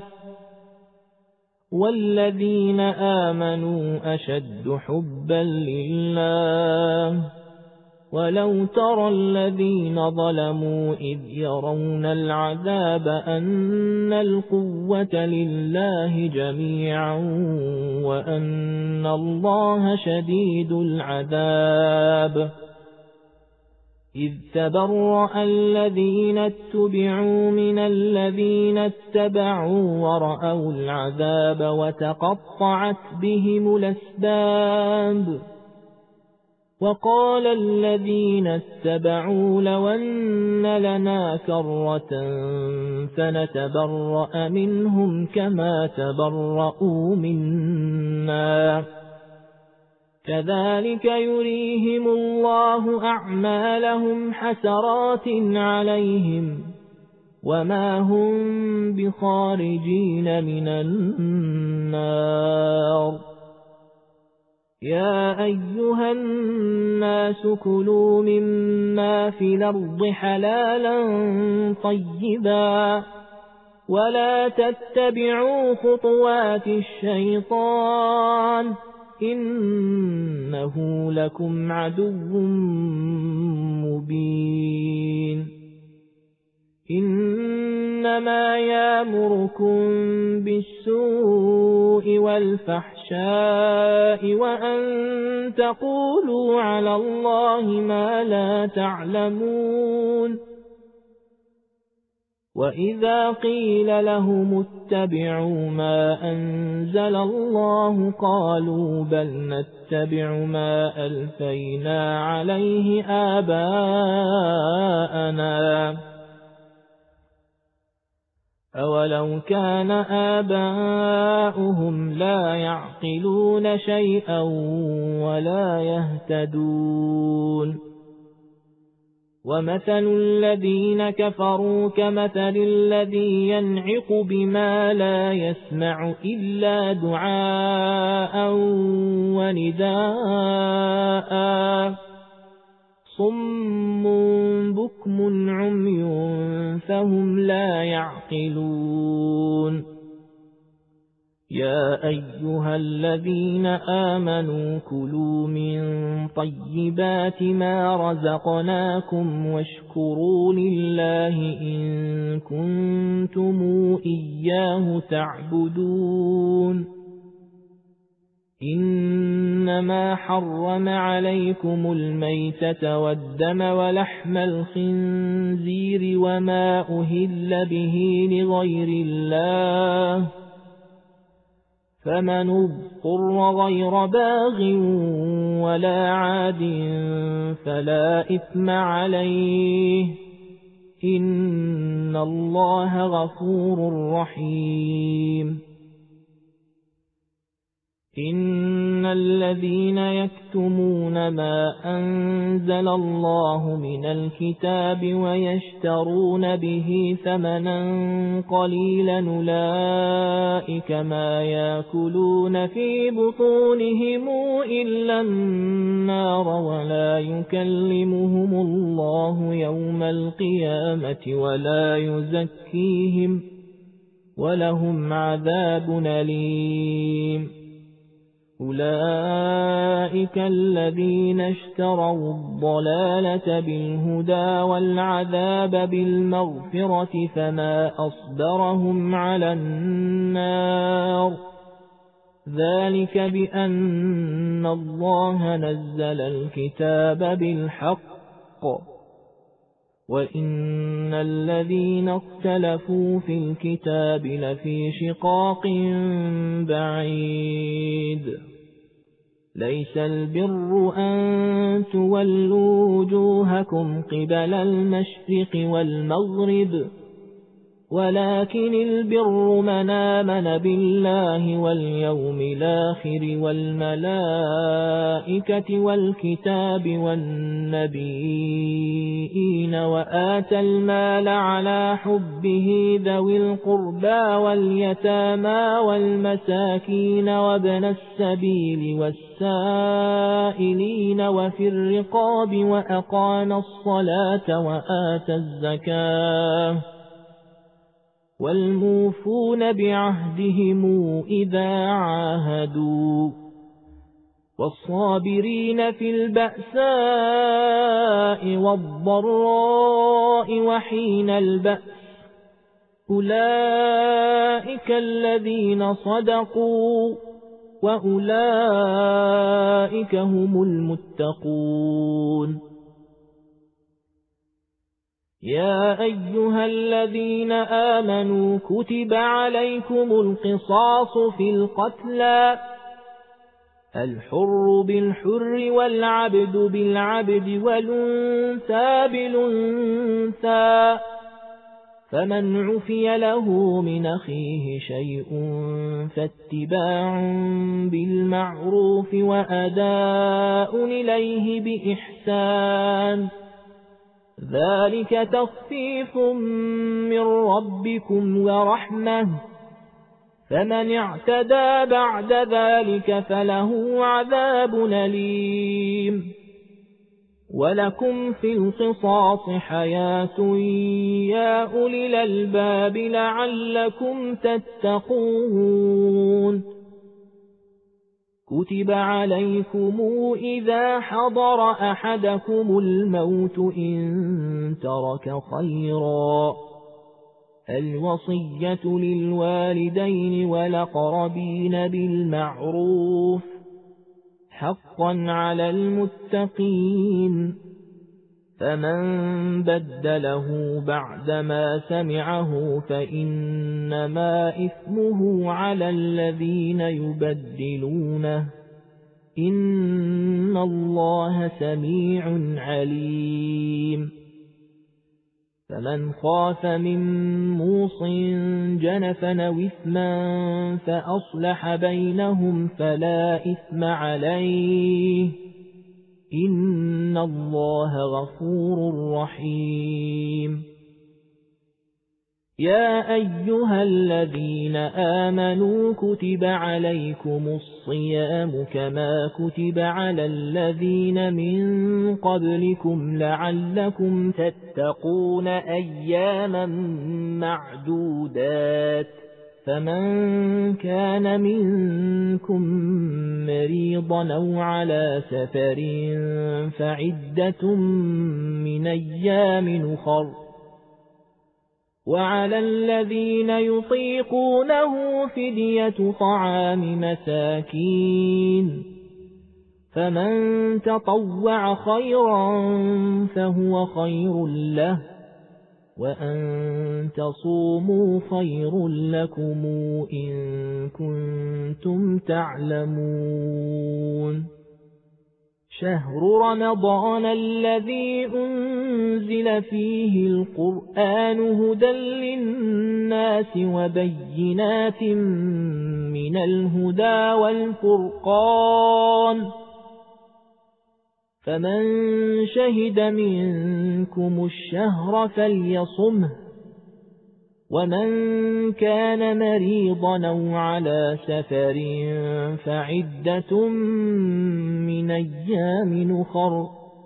والذين آمنوا أشد حبا لله ولو ترى الذين ظلموا إذ يرون العذاب أن القوة لله جميعا وأن الله شديد العذاب إذ تبرأ الذين اتبعوا من الذين اتبعوا ورأوا العذاب وتقطعت بهم الأسباب وقال الذين اتبعوا لو أن لنا كرة فنتبرأ منهم كما تبرؤوا منا كذلك يريهم الله أعمالهم حسرات عليهم وما هم بخارجين من النار يا أيها الناس كلوا مما في الأرض حلالا طيبا ولا تتبعوا خطوات الشيطان إنه لكم عدو مبين إنما يأمركم بالسوء والفحشاء وأن تقولوا على الله ما لا تعلمون وإذا قيل لهم اتبعوا ما أنزل الله قالوا بل نتبع ما ألفينا عليه آباءنا أولو كان آباؤهم لا يعقلون شيئا ولا يهتدون ومثل الذين كفروا كمثل الذي ينعق بما لا يسمع إلا دعاء ونداء صم بكم عمي فهم لا يعقلون يا أيها الذين آمنوا كلوا من طيبات ما رزقناكم واشكروا لله إن كنتم إياه تعبدون إنما حرم عليكم الميتة والدم ولحم الخنزير وما أهل به لغير الله فمن اضطر غير باغ ولا عاد فلا إثم عليه إن الله غفور رحيم إن الذين يكتمون ما أنزل الله من الكتاب ويشترون به ثمنا قليلا أولئك ما يأكلون في بطونهم إلا النار ولا يكلمهم الله يوم القيامة ولا يزكيهم ولهم عذاب أليم أولئك الذين اشتروا الضلالة بالهدى والعذاب بالمغفرة فما أصبرهم على النار ذلك بأن الله نزل الكتاب بالحق وإن الذين اختلفوا في الكتاب لفي شقاق بعيد ليس البر أن تولوا وجوهكم قبل المشرق والمغرب ولكن البر من آمن بالله واليوم الآخر والملائكة والكتاب والنبيين وآتى المال على حبه ذوي القربى واليتامى والمساكين وابن السبيل والسائلين وفي الرقاب وأقام الصلاة وآتى الزكاة والموفون بعهدهم إذا عاهدوا والصابرين في البأساء والضراء وحين البأس أولئك الذين صدقوا وأولئك هم المتقون يا أيها الذين آمنوا كتب عليكم القصاص في القتلى الحر بالحر والعبد بالعبد والأنثى بالأنثى، فمن عفي له من أخيه شيء فاتباع بالمعروف وأداء إليه بإحسان، ذلك تخفيف من ربكم ورحمة، فمن اعتدى بعد ذلك فله عذاب أليم. ولكم في القصاص حياة يا أولي الألباب لعلكم تتقون. كتب عليكم إذا حضر أحدكم الموت إن ترك خيرا الوصية للوالدين والأقربين بالمعروف حقا على المتقين، فمن بدله بعدما سمعه فإنما إثمه على الذين يبدلونه، إن الله سميع عليم. فمن خاف من موص جنفا أو إثما فأصلح بينهم فلا إثم عليه، إن الله غفور رحيم. يا أيها الذين آمنوا كتب عليكم الصيام كما كتب على الذين من قبلكم لعلكم تتقون أياما معدودات، فمن كان منكم مريضا أو على سفر فعدة من أيام أخر، وعلى الذين يطيقونه فدية طعام مساكين، فمن تطوع خيرا فهو خير له، وأن تصوموا خير لكم إن كنتم تعلمون. شهر رمضان الذي أنزل فيه القرآن هدى للناس وبينات من الهدى والفرقان، فمن شهد منكم الشهر فليصمه، ومن كان مريضا أو على سفر فعدة من أيام أخر،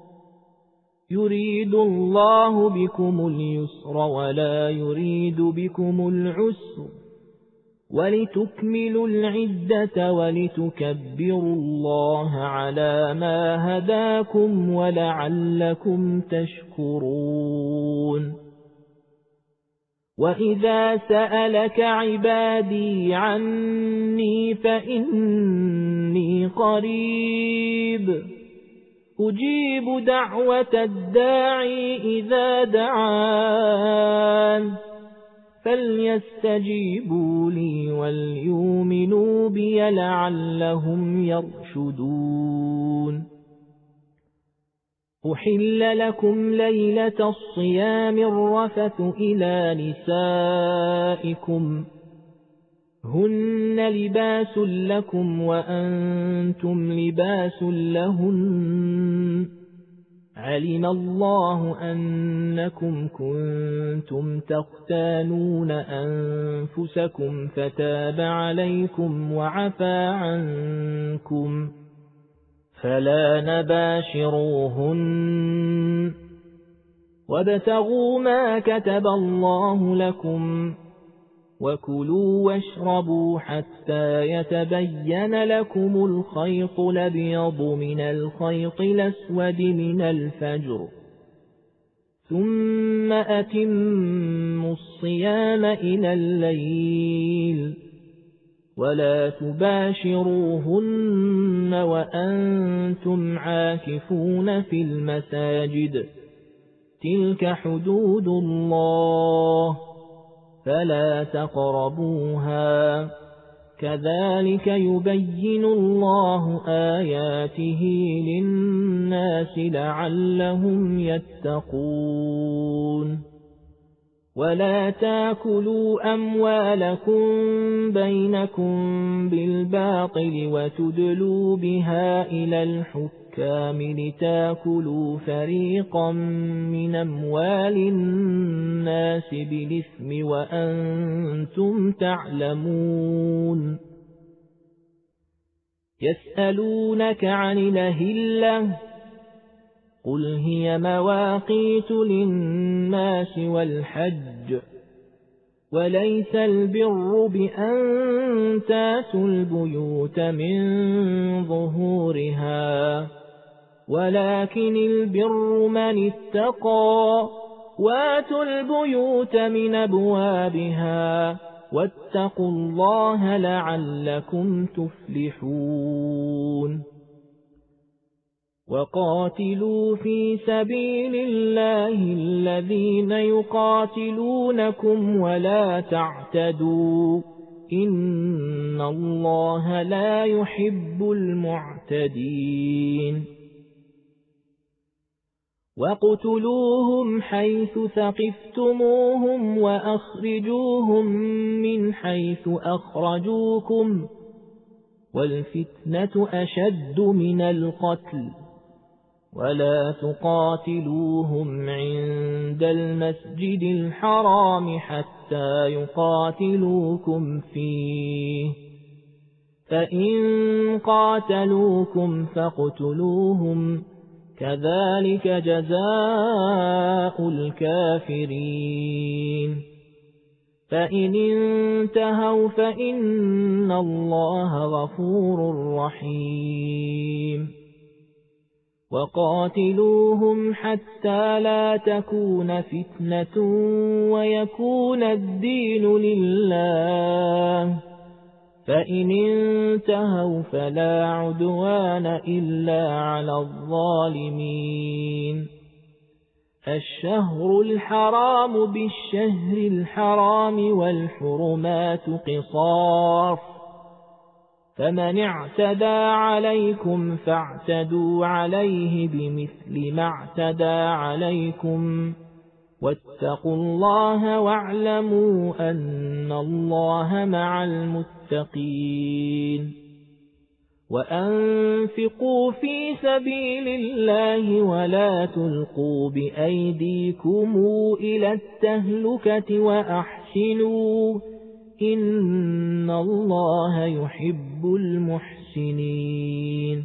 يريد الله بكم اليسر ولا يريد بكم العسر، ولتكملوا العدة ولتكبروا الله على ما هداكم ولعلكم تشكرون. وإذا سألك عبادي عني فإني قريب أجيب دعوة الداعي إذا دعان، فليستجيبوا لي وليؤمنوا بي لعلهم يرشدون. أحل لكم ليلة الصيام الرفث إلى نسائكم هن لباس لكم وأنتم لباس لهن، علم الله أنكم كنتم تختانون أنفسكم فتاب عليكم وعفى عنكم، فلا نباشروهن وابتغوا ما كتب الله لكم، وكلوا واشربوا حتى يتبين لكم الخيط الأبيض من الخيط الأسود من الفجر، ثم أتموا الصيام إلى الليل، ولا تباشروهن وأنتم عاكفون في المساجد، تلك حدود الله فلا تقربوها، كذلك يبين الله آياته للناس لعلهم يتقون ولا تاكلوا أموالكم بينكم بالباطل وتدلوا بها إلى الحكام لتاكلوا فريقا من أموال الناس بالإثم وأنتم تعلمون يسألونك عن الأهلة قل هي مواقيت للناس والحج وليس البر بأن تاتوا البيوت من ظهورها ولكن البر من اتقى واتوا البيوت من أبوابها واتقوا الله لعلكم تفلحون وقاتلوا في سبيل الله الذين يقاتلونكم ولا تعتدوا إن الله لا يحب المعتدين وَاقْتُلُوهُمْ حَيْثُ ثَقِفْتُمُوهُمْ وَأَخْرِجُوهُمْ مِنْ حَيْثُ أَخْرَجُوكُمْ وَالْفِتْنَةُ أَشَدُّ مِنَ الْقَتْلِ وَلَا تُقَاتِلُوهُمْ عِندَ الْمَسْجِدِ الْحَرَامِ حَتَّى يُقَاتِلُوكُمْ فِيهِ فَإِنْ قَاتَلُوكُمْ فَاقْتُلُوهُمْ كذلك جزاء الكافرين فإن انتهوا فإن الله غفور رحيم وقاتلوهم حتى لا تكون فتنة ويكون الدين لله فإن انتهوا فلا عدوان إلا على الظالمين الشهر الحرام بالشهر الحرام والحرمات قصاص فمن اعتدى عليكم فاعتدوا عليه بمثل ما اعتدى عليكم واتقوا الله واعلموا أن الله مع المتقين وأنفقوا في سبيل الله ولا تلقوا بأيديكم إلى التهلكة وأحسنوا إن الله يحب المحسنين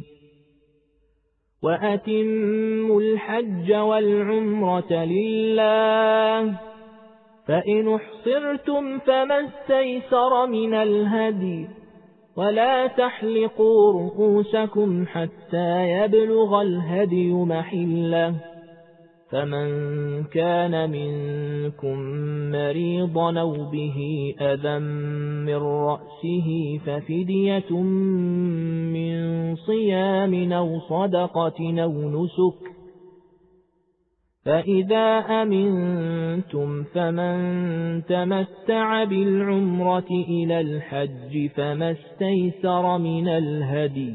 وأتموا الحج والعمرة لله فإن احصرتم فما استيسر من الهدي ولا تحلقوا رؤوسكم حتى يبلغ الهدي محله فمن كان منكم مريضا أو به أذى من رأسه ففدية من صيام أو صدقة أو نسك فإذا أمنتم فمن تمتع بالعمرة إلى الحج فما استيسر من الهدي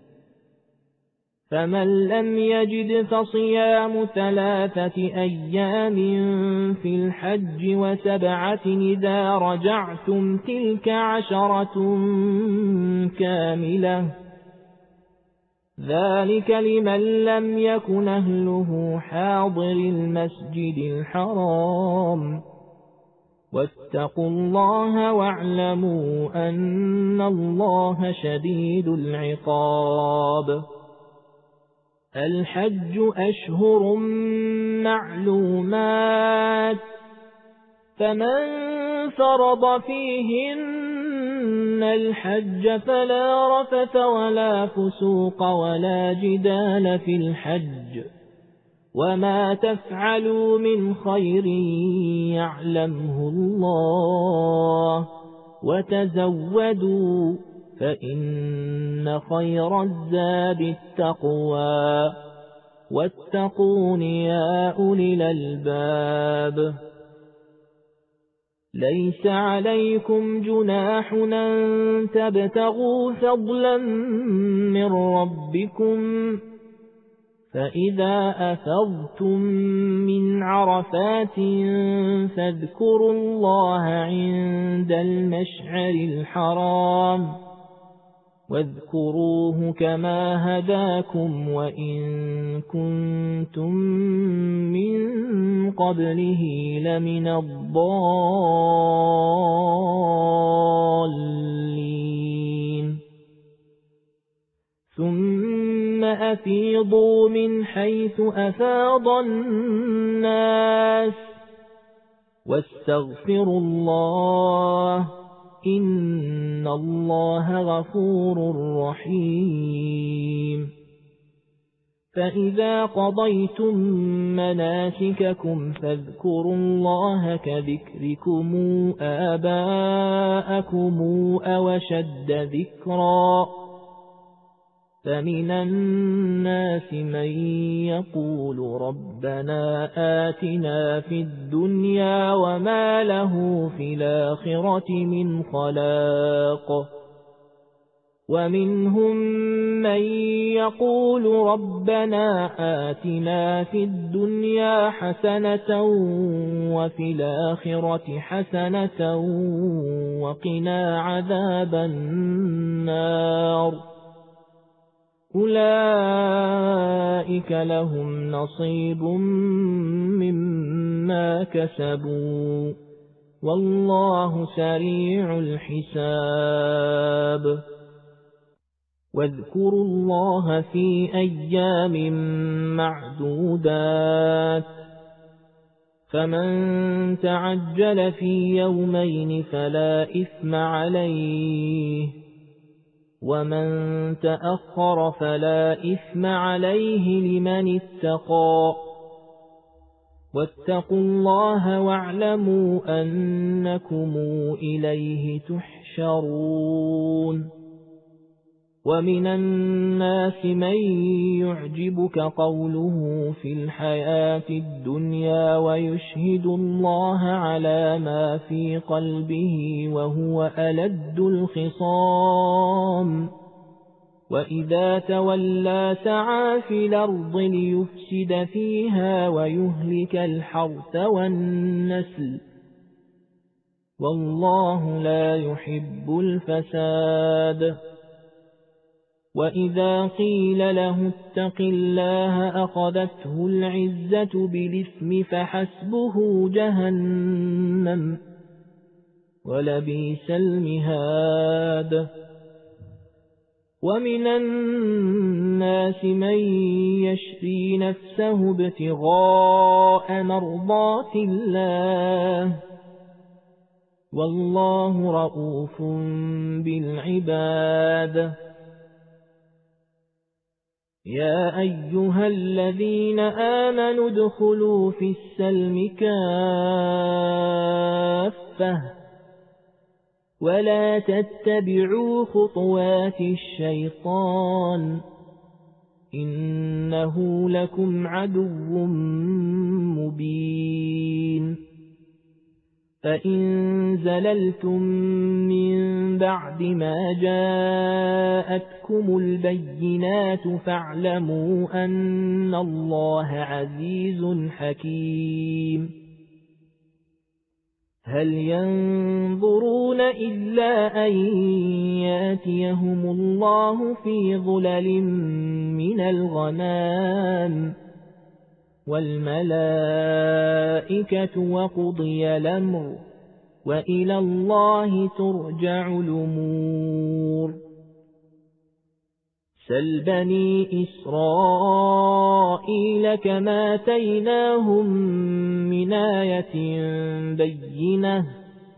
فمن لم يجد فصيام 3 أيام في الحج و7 إذا رجعتم تلك 10 كاملة ذلك لمن لم يكن أهله حاضر المسجد الحرام واتقوا الله واعلموا أن الله شديد العقاب الحج أشهر معلومات فمن فرض فيهن الحج فلا رفث ولا فسوق ولا جدال في الحج وما تفعلوا من خير يعلمه الله وتزودوا فإن خير الزاد التقوى واتقون يا أولي الألباب ليس عليكم جناح أن تبتغوا فضلا من ربكم فإذا أفضتم من عرفات فاذكروا الله عند المشعر الحرام واذكروه كما هداكم وإن كنتم من قبله لمن الضالين ثم أفيضوا من حيث أفاض الناس واستغفروا الله إن الله غفور رحيم فإذا قضيتم مناسككم فاذكروا الله كذكركم آباءكم أو أشد ذكرا فمن الناس من يقول ربنا آتنا في الدنيا وما له في الآخرة من خلاق ومنهم من يقول ربنا آتنا في الدنيا حسنة وفي الآخرة حسنة وقنا عذاب النار أولئك لهم نصيب مما كسبوا والله سريع الحساب واذكروا الله في أيام معدودات فمن تعجل في يومين فلا إثم عليه ومن تأخر فلا إثم عليه لمن اتقى واتقوا الله واعلموا أنكم إليه تحشرون ومن الناس من يعجبك قوله في الحياة الدنيا ويشهد الله على ما في قلبه وهو ألد الخصام وإذا تولى سعى في الأرض ليفسد فيها ويهلك الحرث والنسل والله لا يحب الفساد وإذا قيل له اتق الله أخذته العزة بالإثم فحسبه جهنم ولبئس المهاد ومن الناس من يشري نفسه ابتغاء مرضات الله والله رؤوف بالعباد يا أيها الذين آمنوا ادخلوا في السلم كافة ولا تتبعوا خطوات الشيطان إنه لكم عدو مبين فإن زللتم من بعد ما جاءتكم البينات فاعلموا أن الله عزيز حكيم هل ينظرون إلا أن يأتيهم الله في ظلل من الغمام والملائكة وقضي الأمر وإلى الله ترجع الأمور سل بني إسرائيل كما آتيناهم من آية بينة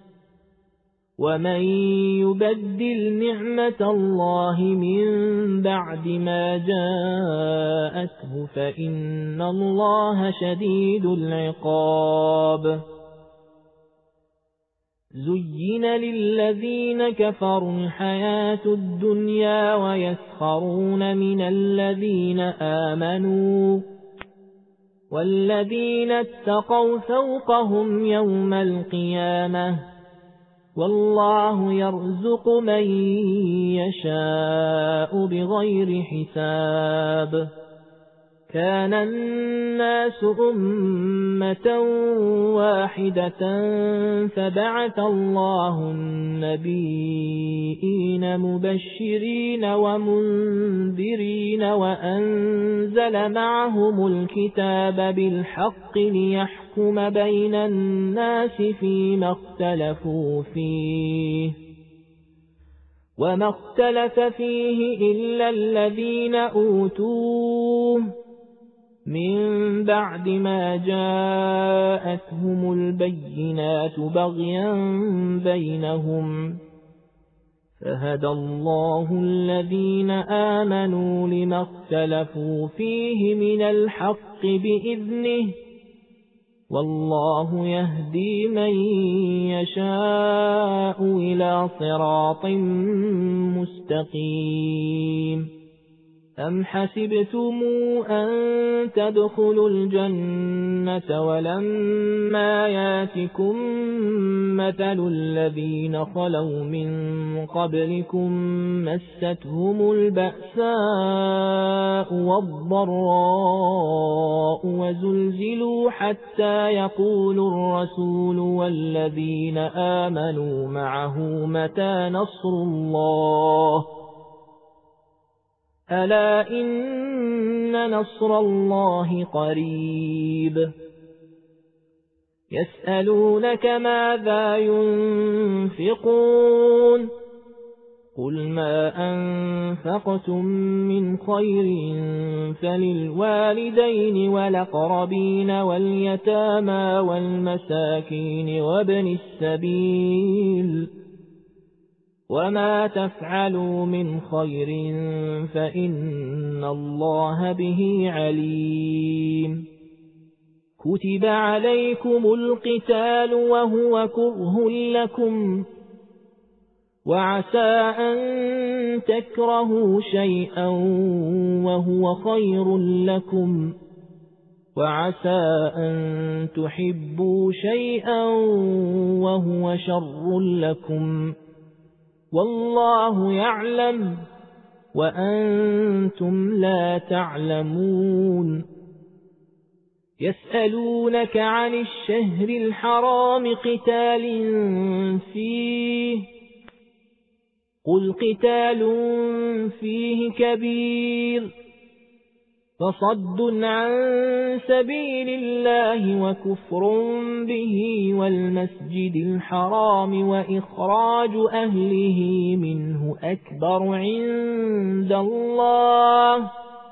ومن يبدل نعمة الله من بعد ما جاءته فإن الله شديد العقاب زين للذين كفروا الحياة الدنيا ويسخرون من الذين آمنوا والذين اتقوا فوقهم يوم القيامة والله يرزق من يشاء بغير حساب كان الناس أمة واحدة فبعث الله النبيين مبشرين ومنذرين وأنزل معهم الكتاب بالحق ليحكم بين الناس فيما اختلفوا فيه وما اختلف فيه إلا الذين أوتوه من بعد ما جاءتهم البينات بغيا بينهم فهدى الله الذين آمنوا لما اختلفوا فيه من الحق بإذنه والله يهدي من يشاء إلى صراط مستقيم أم حسبتم أن تدخلوا الجنة ولما ياتكم مثل الذين خلوا من قبلكم مستهم البأساء والضراء وزلزلوا حتى يقول الرسول والذين آمنوا معه متى نصر الله ألا إن نصر الله قريب يسألونك ماذا ينفقون قل ما أنفقتم من خير فللوالدين والأقربين واليتامى والمساكين وابن السبيل وما تفعلوا من خير فإن الله به عليم كتب عليكم القتال وهو كره لكم وعسى أن تكرهوا شيئا وهو خير لكم وعسى أن تحبوا شيئا وهو شر لكم والله يعلم وأنتم لا تعلمون يسألونك عن الشهر الحرام قتال فيه قل قتال فيه كبير فصد عن سبيل الله وكفر به والمسجد الحرام وإخراج أهله منه أكبر عند الله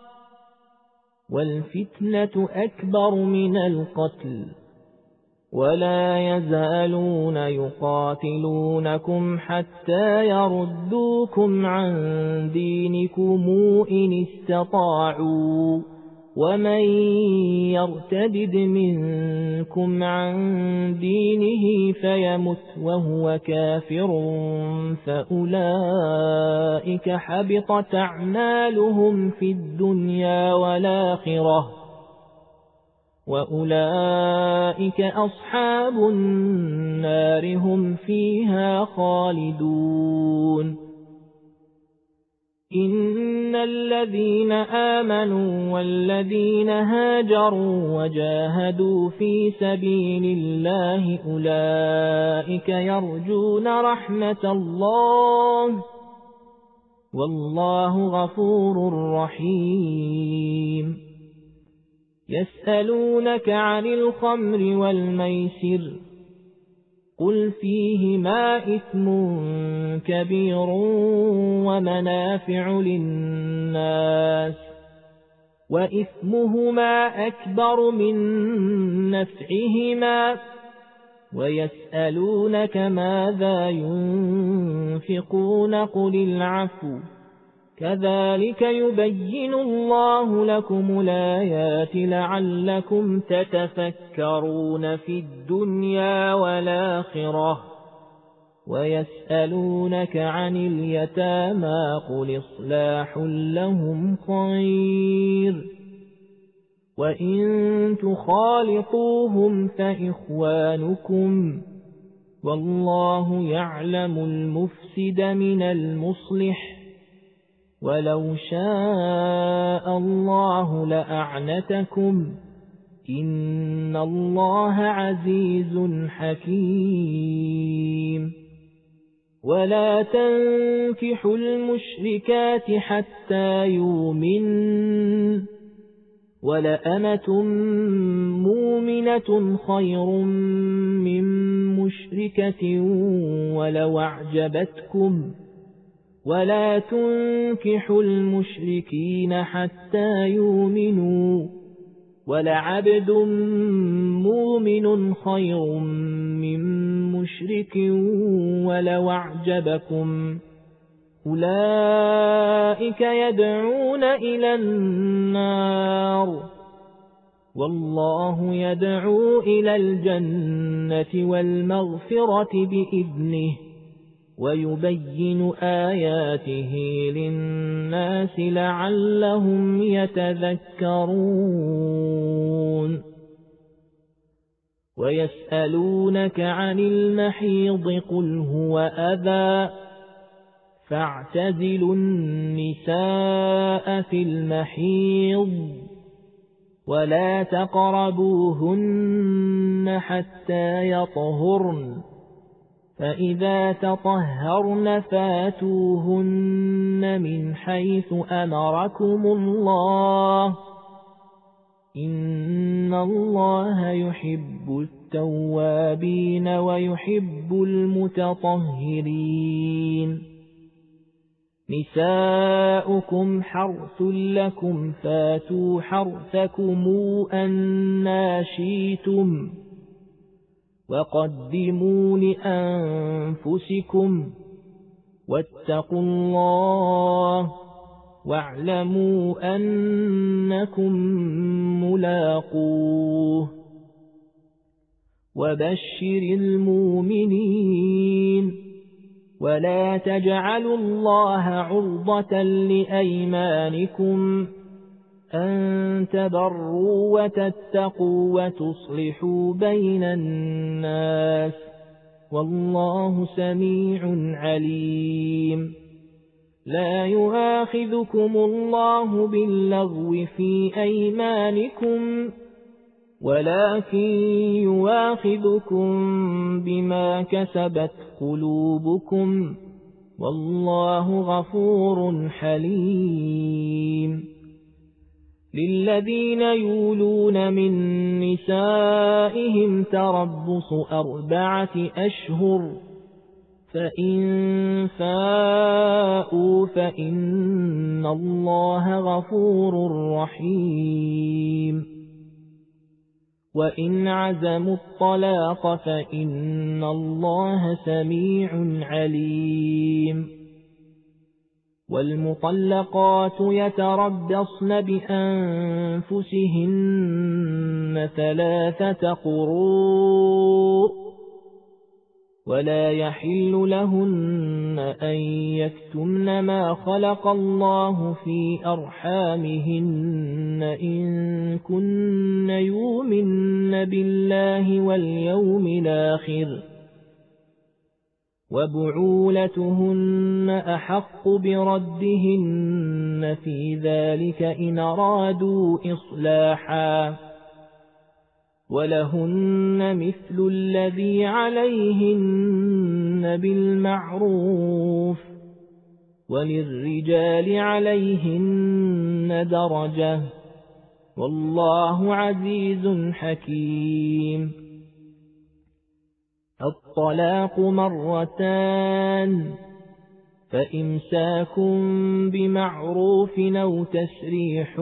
والفتنة أكبر من القتل ولا يزالون يقاتلونكم حتى يردوكم عن دينكم إن استطاعوا ومن يرتدد منكم عن دينه فيمت وهو كافر فأولئك حبطت أعمالهم في الدنيا والآخرة وأولئك أصحاب النار هم فيها خالدون إن الذين آمنوا والذين هاجروا وجاهدوا في سبيل الله أولئك يرجون رحمة الله والله غفور رحيم يسألونك عن الخمر والميسر قل فيهما إثم كبير ومنافع للناس وإثمهما أكبر من نفعهما ويسألونك ماذا ينفقون قل العفو كذلك يبين الله لكم الآيات لعلكم تتفكرون في الدنيا والآخرة ويسألونك عن اليتامى قل إصلاح لهم خير وإن تخالطوهم فإخوانكم والله يعلم المفسد من المصلح ولو شاء الله لأعنتكم إن الله عزيز حكيم ولا تنكحوا المشركات حتى يؤمنوا ولأمة مؤمنة خير من مشركة ولو أعجبتكم ولا تنكحوا المشركين حتى يؤمنوا ولعبد مؤمن خير من مشرك ولو أعجبكم أولئك يدعون إلى النار والله يدعو إلى الجنة والمغفرة بإذنه ويبين آياته للناس لعلهم يتذكرون ويسألونك عن المحيض قل هو أذى فاعتزلوا النساء في المحيض ولا تقربوهن حتى يطهرن فإذا تطهرن فاتوهن من حيث أمركم الله إن الله يحب التوابين ويحب المتطهرين نساؤكم حرث لكم فاتوا حرثكم أنى شئتم وقدموا لأنفسكم واتقوا الله واعلموا أنكم ملاقوه وبشر المؤمنين ولا تجعلوا الله عرضة لأيمانكم أن تبروا وتتقوا وتصلحوا بين الناس والله سميع عليم لا يؤاخذكم الله باللغو في أيمانكم ولكن يؤاخذكم بما كسبت قلوبكم والله غفور حليم للذين يولون من نسائهم تربص 4 أشهر فإن فاءوا فإن الله غفور رحيم وإن عزموا الطلاق فإن الله سميع عليم والمطلقات يتربصن بأنفسهن 3 قروء ولا يحل لهن أن يكتمن ما خلق الله في أرحامهن إن كن يؤمن بالله واليوم الآخر وبعولتهن أحق بردهن في ذلك إن أرادوا إصلاحا ولهن مثل الذي عليهن بالمعروف وللرجال عليهن درجة والله عزيز حكيم الطلاق 2 فإمساك بمعروف أو تسريح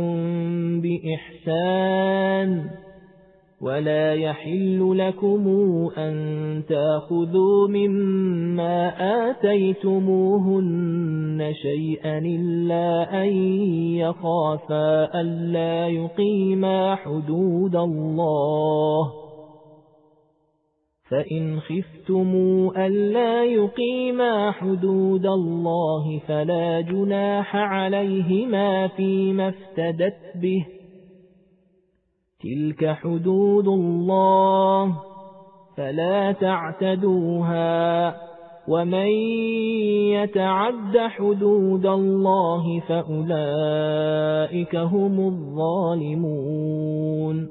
بإحسان ولا يحل لكم أن تأخذوا مما آتيتموهن شيئا إلا أن يخافا ألا يقيما حدود الله فإن خفتموا ألا يقيما حدود الله فلا جناح عليهما فيما افتدت به تلك حدود الله فلا تعتدوها ومن يتعد حدود الله فأولئك هم الظالمون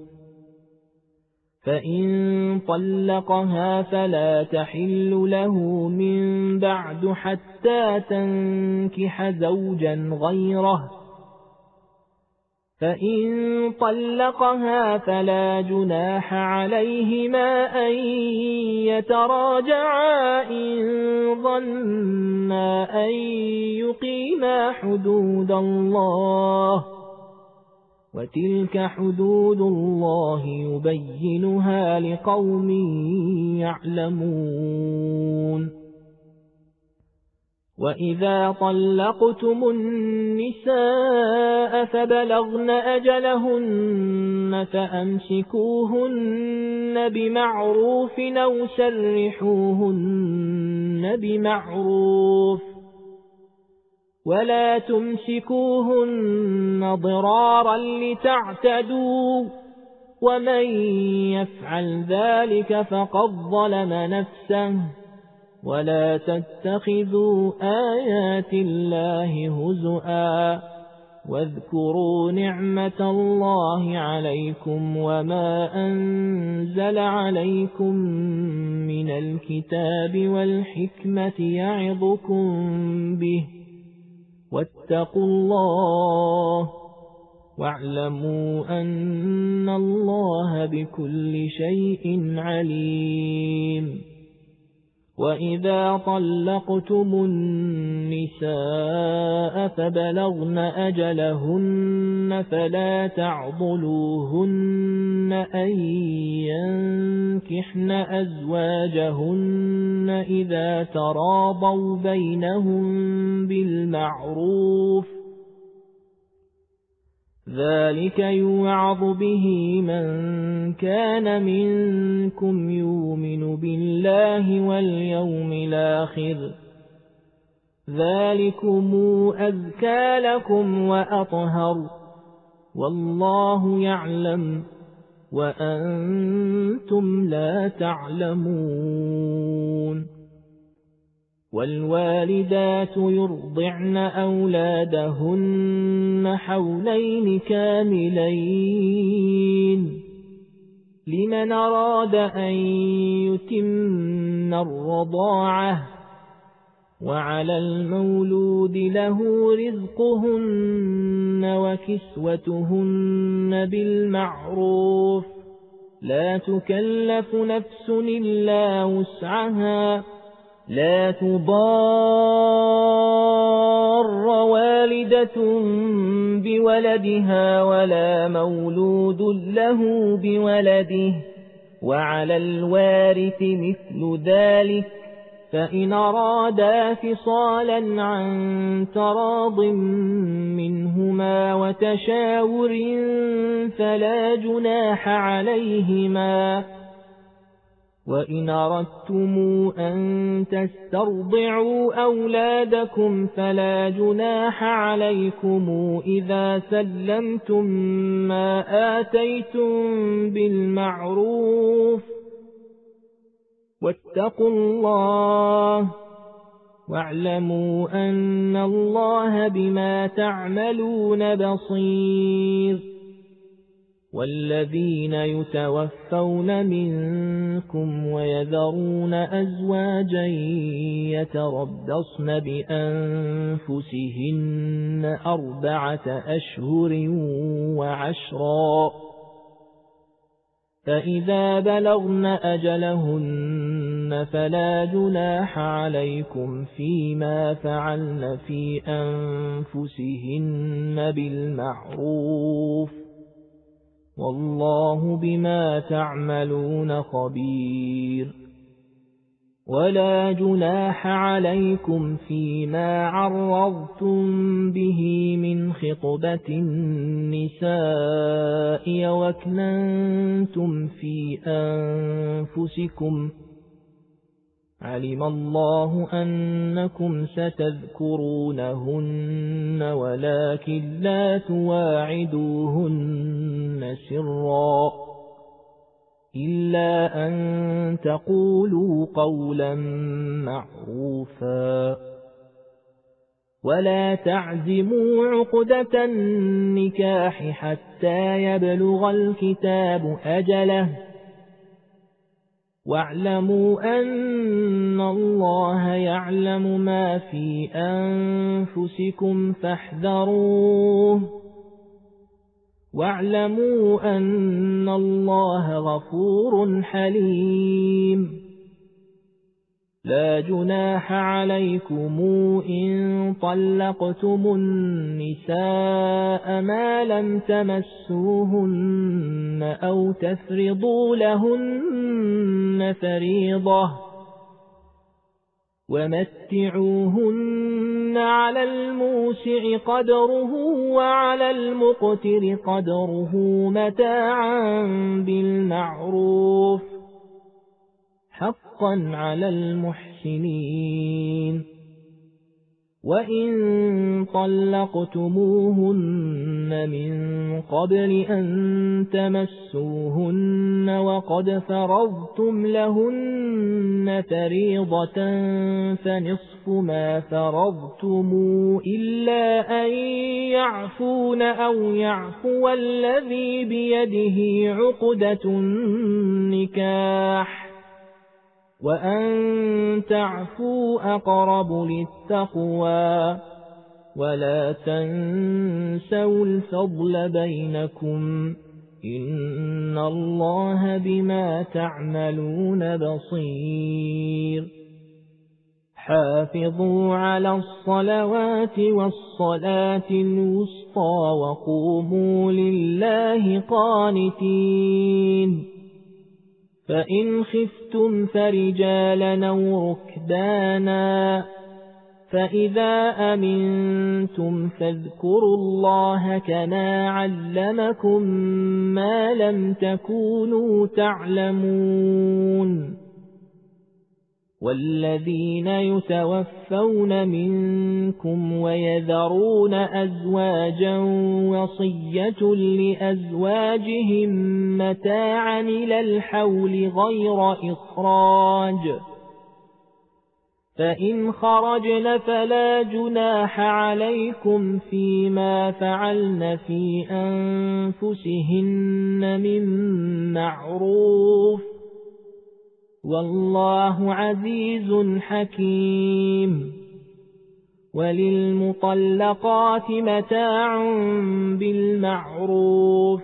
فإن طلقها فلا تحل له من بعد حتى تنكح زوجا غيره فإن طلقها فلا جناح عليهما أن يتراجعا إن ظنا أن يقيما حدود الله وتلك حدود الله يبينها لقوم يعلمون وإذا طلقتم النساء فبلغن أجلهن فأمسكوهن بمعروف أو سرحوهن بمعروف ولا تمسكوهن ضرارا لتعتدوا ومن يفعل ذلك فقد ظلم نفسه ولا تتخذوا آيات الله هزؤا واذكروا نعمة الله عليكم وما أنزل عليكم من الكتاب والحكمة يعظكم به واتقوا الله واعلموا أن الله بكل شيء عليم وإذا طلقتم النساء فبلغن أجلهن فلا تعضلوهن أن ينكحن أزواجهن إذا تراضوا بينهم بالمعروف ذلك يوعظ به من كان منكم يؤمن بالله واليوم الآخر ذلكم أزكى لكم وأطهر والله يعلم وأنتم لا تعلمون والوالدات يرضعن أولادهن حولين كاملين لمن أراد أن يتم الرضاعة وعلى المولود له رزقهن وكسوتهن بالمعروف لا تكلف نفس إلا وسعها لا تضار والدة بولدها ولا مولود له بولده وعلى الوارث مثل ذلك فإن أرادا فصالا عن تراض منهما وتشاور فلا جناح عليهما وإن أردتم أن تسترضعوا أولادكم فلا جناح عليكم إذا سلمتم ما آتيتم بالمعروف واتقوا الله واعلموا أن الله بما تعملون بصير والذين يتوفون منكم ويذرون أزواجا يتربصن بأنفسهن 4 أشهر وعشرا فإذا بلغن أجلهن فلا جناح عليكم فيما فعلن في أنفسهن بالمعروف والله بما تعملون خبير ولا جناح عليكم فيما عرضتم به من خطبة النساء وأكننتم في أنفسكم علم الله أنكم ستذكرونهن ولكن لا تواعدوهن سرا إلا أن تقولوا قولا معروفا ولا تعزموا عقدة النكاح حتى يبلغ الكتاب أجله واعلموا أن الله يعلم ما في أنفسكم فاحذروه واعلموا أن الله غفور حليم لا جناح عليكم إن طلقتم النساء ما لم تمسوهن أو تفرضوا لهن فريضة ومتعوهن على الموسع قدره وعلى المقتر قدره متاعا بالمعروف حقا على المحسنين وإن طلقتموهن من قبل أن تمسوهن وقد فرضتم لهن فريضة فنصف ما فرضتم إلا أن يعفون أو يعفو الذي بيده عقدة النكاح وأن تعفوا أقرب للتقوى ولا تنسوا الفضل بينكم إن الله بما تعملون بصير حافظوا على الصلوات والصلاة الوسطى وقوموا لله قانتين فإن خفتم فرجالا أو ركبانا فإذا أمنتم فاذكروا الله كما علمكم ما لم تكونوا تعلمون والذين يتوفون منكم ويذرون أزواجا وصية لأزواجهم متاعا إلى الحول غير إخراج فإن خرجن فلا جناح عليكم فيما فعلن في أنفسهن من معروف والله عزيز حكيم وللمطلقات متاع بالمعروف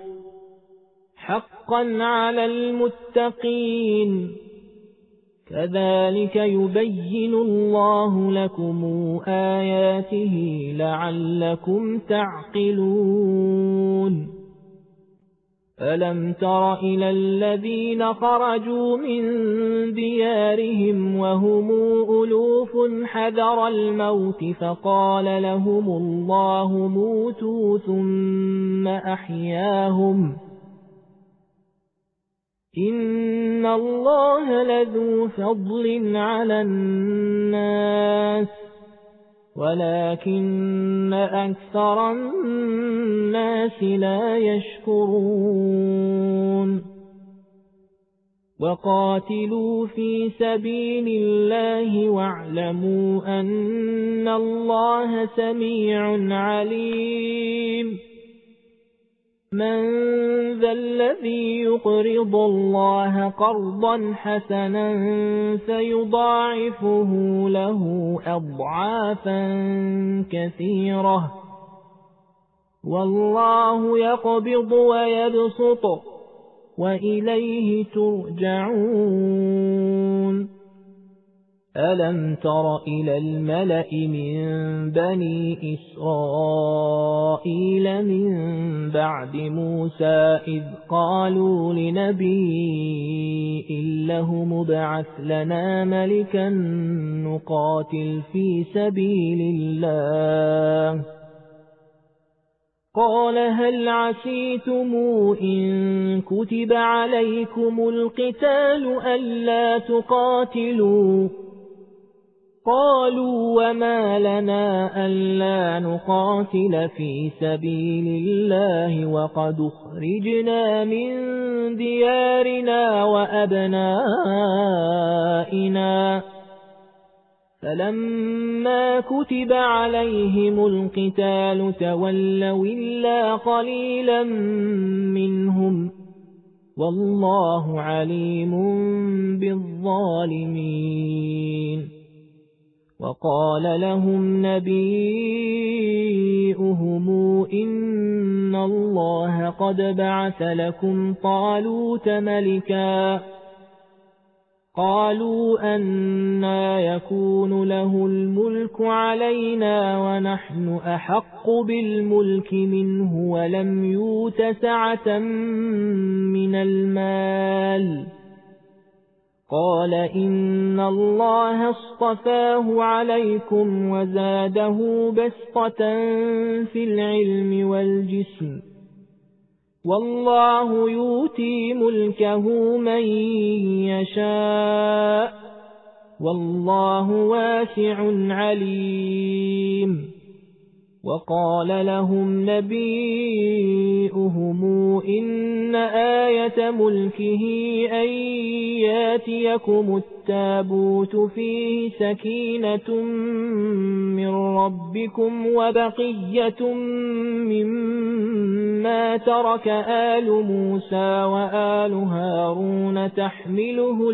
حقا على المتقين كذلك يبين الله لكم آياته لعلكم تعقلون ألم تر إلى الذين خرجوا من ديارهم وهم ألوف حذر الموت فقال لهم الله موتوا ثم أحياهم إن الله لذو فضل على الناس ولكن أكثر الناس لا يشكرون وقاتلوا في سبيل الله واعلموا أن الله سميع عليم من ذا الذي يقرض الله قرضا حسنا فيضاعفه له أضعافا كثيرة والله يقبض ويبسط وإليه ترجعون ألم تر إلى الملأ من بني إسرائيل من بعد موسى إذ قالوا لنبي له مبعث لنا ملكا نقاتل في سبيل الله قال هل عسيتم إن كتب عليكم القتال ألا تقاتلوا قالوا وما لنا ألا نقاتل في سبيل الله وقد أخرجنا من ديارنا وأبنائنا فلما كتب عليهم القتال تولوا إلا قليلا منهم والله عليم بالظالمين وقال لهم نبيئهم إن الله قد بعث لكم طالوت ملكا قالوا أنى يكون له الملك علينا ونحن أحق بالملك منه ولم يؤت سعة من المال قال إن الله اصطفاه عليكم وزاده بسطة في العلم والجسم والله يؤتي ملكه من يشاء والله واسع عليم وقال لهم نبيئهم إن آية ملكه أن ياتيكم التابوت فيه سكينة من ربكم وبقية مما ترك آل موسى وآل هارون تحمله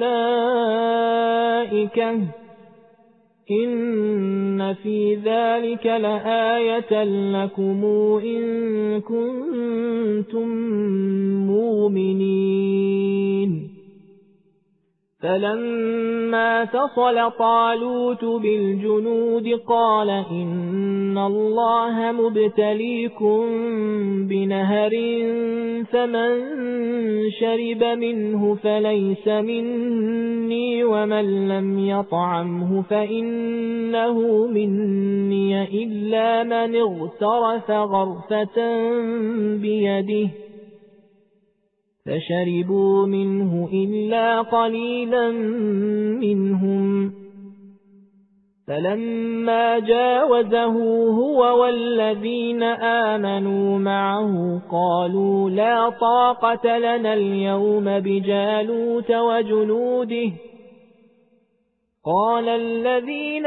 الملائكة إن في ذلك لآية لكم إن كنتم مؤمنين فلما فصل طالوت بالجنود قال إن الله مبتليكم بنهر فمن شرب منه فليس مني ومن لم يطعمه فإنه مني إلا من اغترف غرفة بيده فشربوا منه إلا قليلا منهم فلما جاوزه هو والذين آمنوا معه قالوا لا طاقة لنا اليوم بجالوت وجنوده قال الذين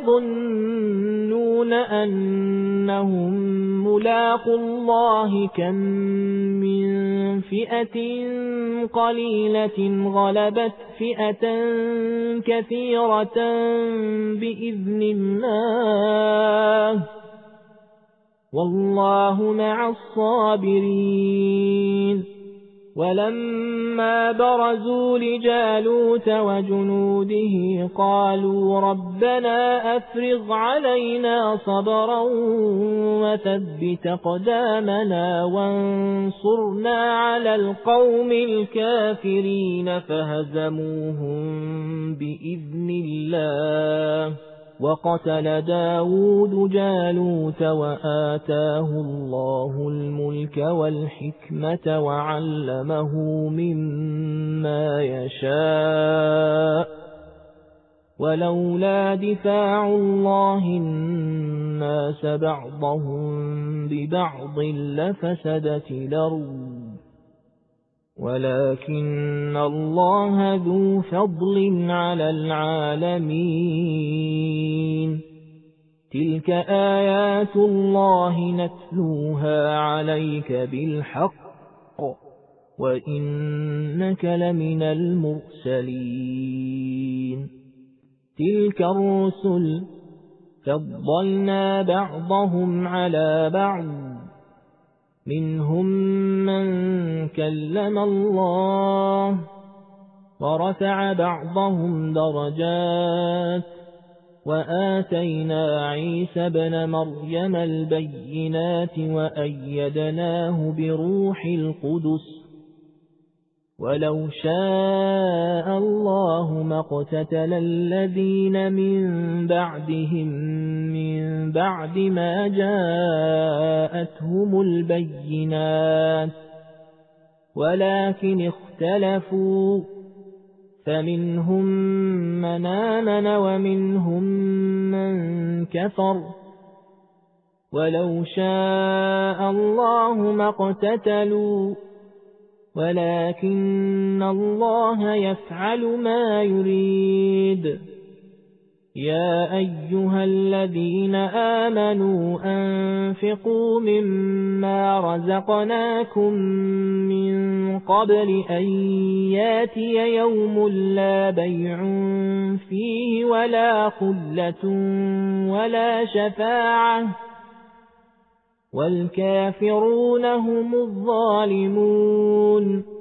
يظنون أنهم ملاقو الله كم من فئة قليلة غلبت فئة كثيرة بإذن الله والله مع الصابرين ولما برزوا لجالوت وجنوده قالوا ربنا أفرغ علينا صبرا وثبت أقدامنا وانصرنا على القوم الكافرين فهزموهم بإذن الله وقتل داود جالوت وآتاه الله الملك والحكمة وعلمه مما يشاء ولولا دفاع الله الناس بعضهم ببعض لفسدت الأرض ولكن الله ذو فضل على العالمين تلك آيات الله نتلوها عليك بالحق وإنك لمن المرسلين تلك الرسل فضلنا بعضهم على بعض منهم من كلم الله ورفع بعضهم درجات وآتينا عيسى ابن مريم البينات وأيدناه بروح القدس ولو شاء الله ما اقتتل الذين من بعدهم من بعد ما جاءتهم البينات ولكن اختلفوا فمنهم من آمن ومنهم من كفر ولو شاء الله ما اقتتلوا ولكن الله يفعل ما يريد يا أيها الذين آمنوا أنفقوا مما رزقناكم من قبل أن ياتي يوم لا بيع فيه ولا خلة ولا شفاعة والكافرون هم الظالمون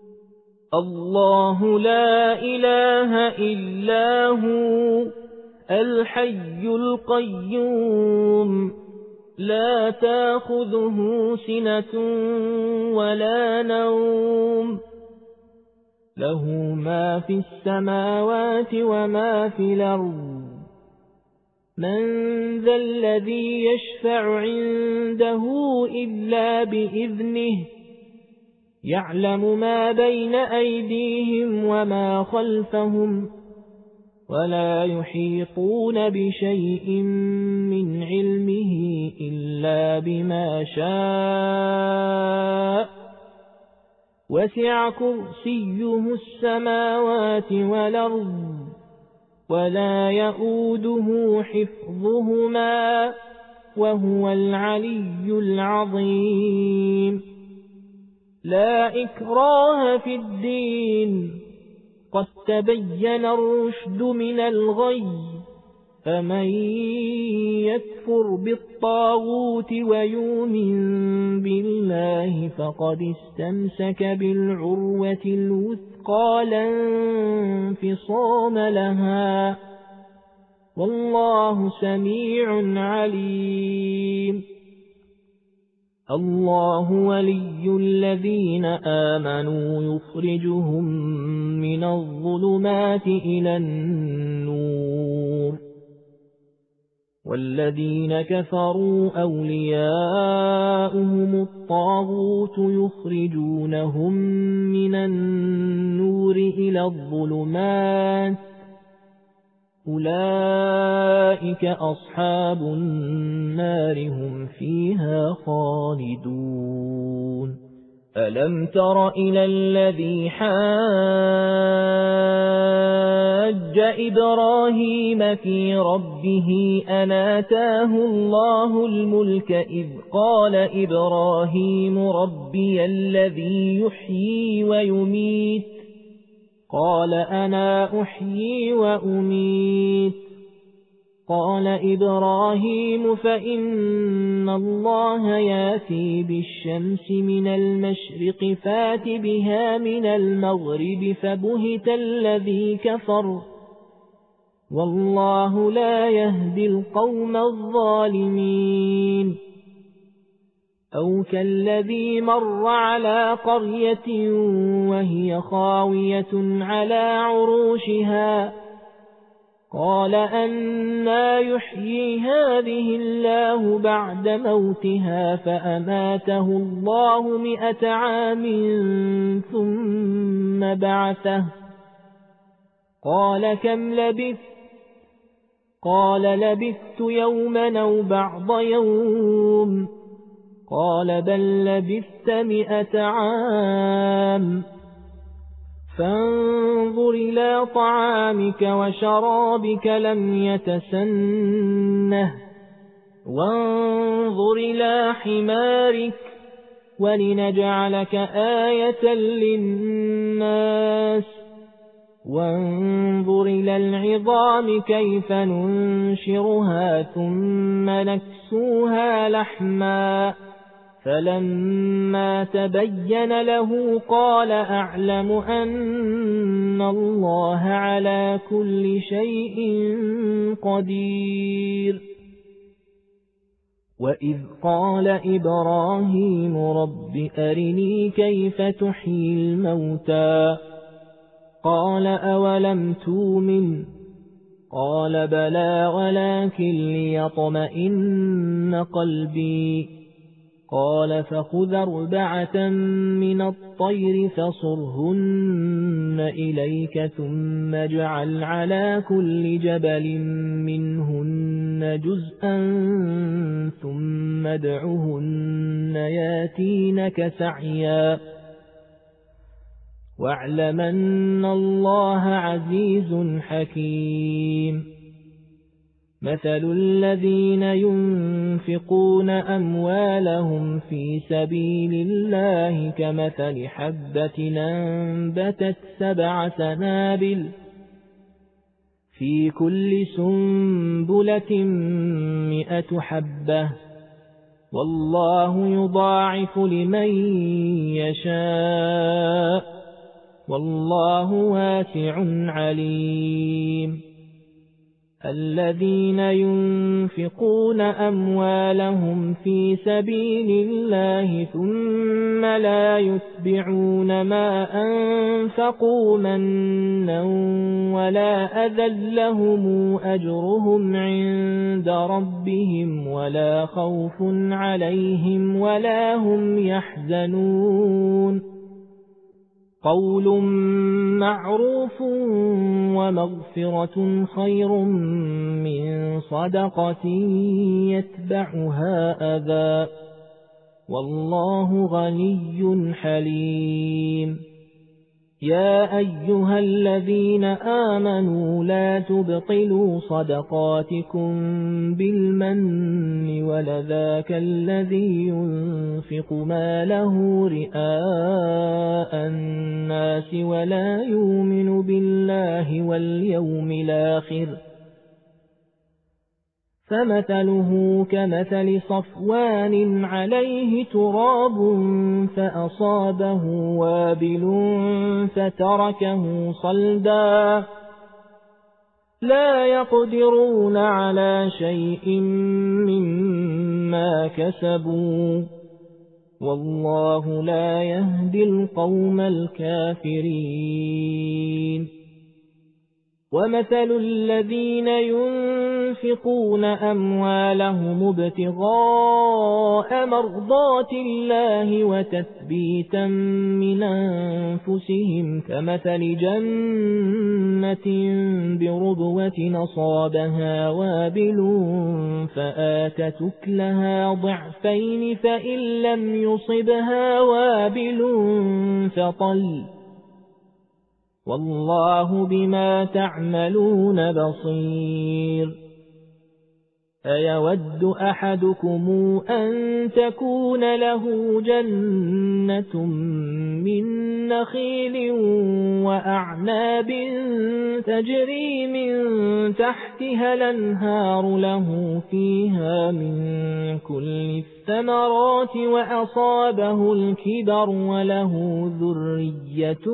الله لا إله إلا هو الحي القيوم لا تأخذه سنة ولا نوم له ما في السماوات وما في الأرض من ذا الذي يشفع عنده إلا بإذنه يعلم ما بين أيديهم وما خلفهم ولا يحيطون بشيء من علمه إلا بما شاء وسع كرسيه السماوات والأرض ولا يؤوده حفظهما وهو العلي العظيم لا إكراه في الدين قد تبين الرشد من الغي فمن يكفر بالطاغوت ويؤمن بالله فقد استمسك بالعروة الوثقى لا انفصام لها والله سميع عليم الله ولي الذين آمنوا يخرجهم من الظلمات إلى النور والذين كفروا أولياؤهم الطاغوت يخرجونهم من النور إلى الظلمات أولئك أصحاب النار هم فيها خالدون ألم تر إلى الذي حاج إبراهيم في ربه أن آتاه الله الملك إذ قال إبراهيم ربي الذي يحيي ويميت قال أنا أحيي وأميت قال إبراهيم فإن الله ياتي بالشمس من المشرق فات بها من المغرب فبهت الذي كفر والله لا يهدي القوم الظالمين أو كالذي مر على قرية وهي خاوية على عروشها قال أنى يحيي هذه الله بعد موتها فأماته الله 100 عام ثم بعثه قال كم لبثت قال لبثت يوما أو بعض يوم قال بل لبثت 100 عام فانظر إلى طعامك وشرابك لم يتسنه وانظر إلى حمارك ولنجعلك آية للناس وانظر إلى العظام كيف ننشرها ثم نكسوها لحما فلما تبين له قال أعلم أن الله على كل شيء قدير وإذ قال إبراهيم رب أرني كيف تحيي الموتى قال أولم تؤمن قال بلى ولكن ليطمئن قلبي قال فخذ 4 من الطير فصرهن إليك ثم اجعل على كل جبل منهن جزءا ثم ادعهن ياتينك سعيا واعلم أن الله عزيز حكيم مثل الذين ينفقون أموالهم في سبيل الله كمثل حبة أنبتت 7 سنابل في كل سنبلة 100 حبة والله يضاعف لمن يشاء والله واسع عليم الذين ينفقون أموالهم في سبيل الله ثم لا يتبعون ما أنفقوا منا ولا أذى لهم أجرهم عند ربهم ولا خوف عليهم ولا هم يحزنون قول معروف ومغفرة خير من صدقة يتبعها أذى والله غني حليم يا أيها الذين آمنوا لا تبطلوا صدقاتكم بالمن ولذاك الذي ينفق ماله رئاء الناس ولا يؤمن بالله واليوم الآخر فمثله كمثل صفوان عليه تراب فأصابه وابل فتركه صلدا لا يقدرون على شيء مما كسبوا والله لا يهدي القوم الكافرين ومثل الذين ينفقون أموالهم ابتغاء مرضات الله وتثبيتا من أنفسهم كمثل جنة بربوة أصابها وابل فآتت أكلها ضعفين فإن لم يصبها وابل فطل والله بما تعملون بصير أيود أحدكم أن تكون له جنة من نخيل وأعناب تجري من تحتها الأنهار له فيها من كل الثمرات وأصابه الكبر وله ذرية